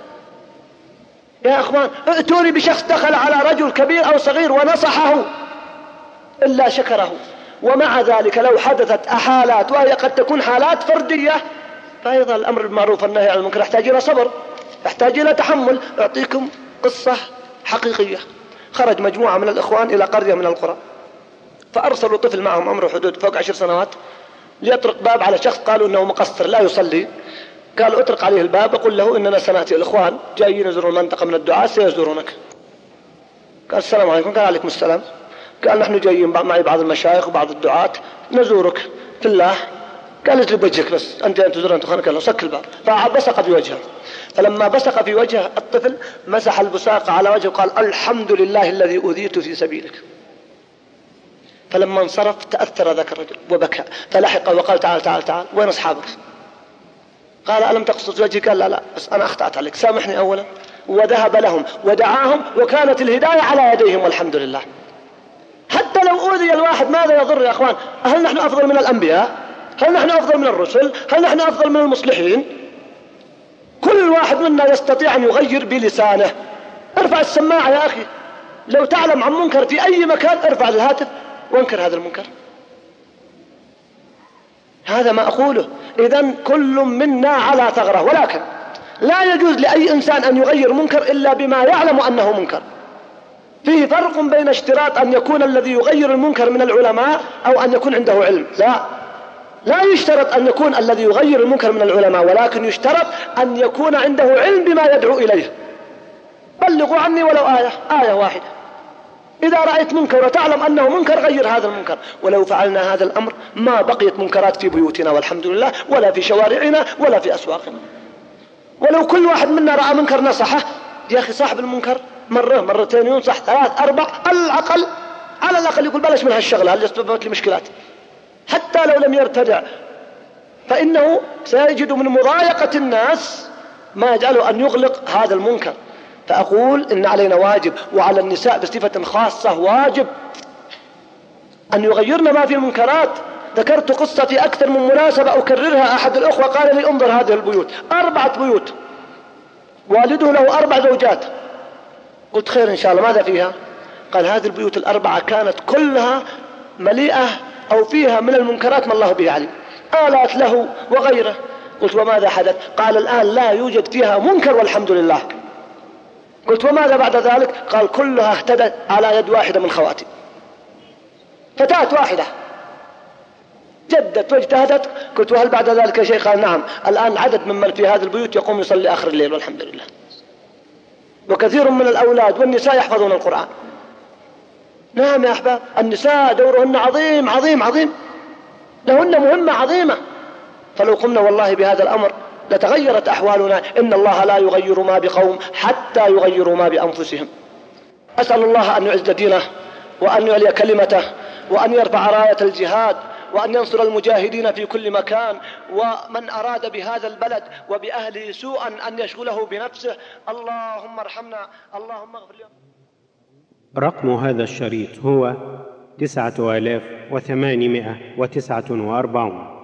يا أخوان. ائتوني بشخص دخل على رجل كبير أو صغير ونصحه إلا شكره. ومع ذلك لو حدثت حالات، وهي قد تكون حالات فردية، فأيضا الأمر بالمعروف والنهي عن المنكر يحتاج إلى صبر، يحتاج إلى تحمل. أعطيكم قصة حقيقية. خرج مجموعة من الإخوان إلى قرية من القرى، فأرسلوا طفل معهم عمره حدود فوق عشر سنوات ليطرق باب على شخص قالوا إنه مقصر لا يصلي. قالوا اطرق عليه الباب وقل له إننا سنأتي الإخوان جايين يزورون المنطقة من الدعاة سيزورونك. قال السلام عليكم. قال عليكم السلام. قال نحن جايين معي بعض المشايخ وبعض الدعاة نزورك في الله. قال اجلب بوجهك بس، أنت أن تزور أنت خانك الله. سك الباب. فبصق في وجهه، فلما بصق في وجهه الطفل مسح البصاق على وجهه وقال الحمد لله الذي أوذيت في سبيلك. فلما انصرف تأثر ذاك الرجل وبكى، فلحق وقال تعال تعال تعال وين أصحابك؟ قال ألم تقصد وجهي؟ قال لا لا بس أنا أخطأت عليك سامحني أولا. وذهب لهم ودعاهم، وكانت الهداية على يديهم والحمد لله. حتى لو أوذي الواحد ماذا يضر يا أخوان؟ هل نحن أفضل من الأنبياء؟ هل نحن أفضل من الرسل؟ هل نحن أفضل من المصلحين؟ كل واحد منا يستطيع أن يغير بلسانه. ارفع السماعة يا أخي، لو تعلم عن منكر في أي مكان ارفع الهاتف وانكر هذا المنكر. هذا ما أقوله. إذن كل منا على ثغرة، ولكن لا يجوز لأي إنسان أن يغير منكر إلا بما يعلم أنه منكر. فيه فرق بين اشتراط أن يكون الذي يغير المنكر من العلماء أو أن يكون عنده علم. لا لا يشترط أن يكون الذي يغير المنكر من العلماء، ولكن يشترط أن يكون عنده علم بما يدعو إليه. بلغوا عني ولو آية آية واحدة. إذا رأيت منكر وتعلم أنه منكر غير هذا المنكر. ولو فعلنا هذا الأمر ما بقيت منكرات في بيوتنا والحمد لله، ولا في شوارعنا ولا في أسواقنا. ولو كل واحد منا رأى منكر نصحه، يا أخي صاحب المنكر مرة مرتين ينصح ثلاث أربع على الأقل، على الأقل يقول بلاش من هالشغلة هل سببت لي مشكلات. حتى لو لم يرتدع فإنه سيجد من مضايقة الناس ما يجعله أن يغلق هذا المنكر. فأقول إن علينا واجب، وعلى النساء بصفة خاصة واجب أن يغيرن ما في المنكرات. ذكرت قصة في أكثر من مناسبة أكررها. أحد الأخوة قال لي انظر هذه البيوت، أربعة بيوت، والده له أربع زوجات. قلت خير إن شاء الله، ماذا فيها؟ قال هذه البيوت الأربعة كانت كلها مليئة أو فيها من المنكرات ما الله به عليم، آلات له وغيره. قلت وماذا حدث؟ قال الآن لا يوجد فيها منكر والحمد لله. قلت وماذا بعد ذلك؟ قال كلها اهتدت على يد واحدة من خواتي، فتاة واحدة جدت واجتهدت. قلت وهل بعد ذلك شيء؟ قال نعم، الآن عدد ممن في هذه البيوت يقوم يصلي آخر الليل والحمد لله، وكثير من الأولاد والنساء يحفظون القرآن. نعم يا أحباب، النساء دورهن عظيم عظيم عظيم، لهن مهمة عظيمة، فلو قمنا والله بهذا الأمر لتغيرت أحوالنا. إن الله لا يغير ما بقوم حتى يغيروا ما بأنفسهم. أسأل الله أن يعز دينه وأن يعلي كلمته وأن يرفع راية الجهاد وأن ينصر المجاهدين في كل مكان، ومن أراد بهذا البلد وبأهله سوءا أن يشغله بنفسه. اللهم ارحمنا، اللهم اغفر لنا. رقم هذا الشريط هو تسعة آلاف وثمانمائة وتسعة وأربعون.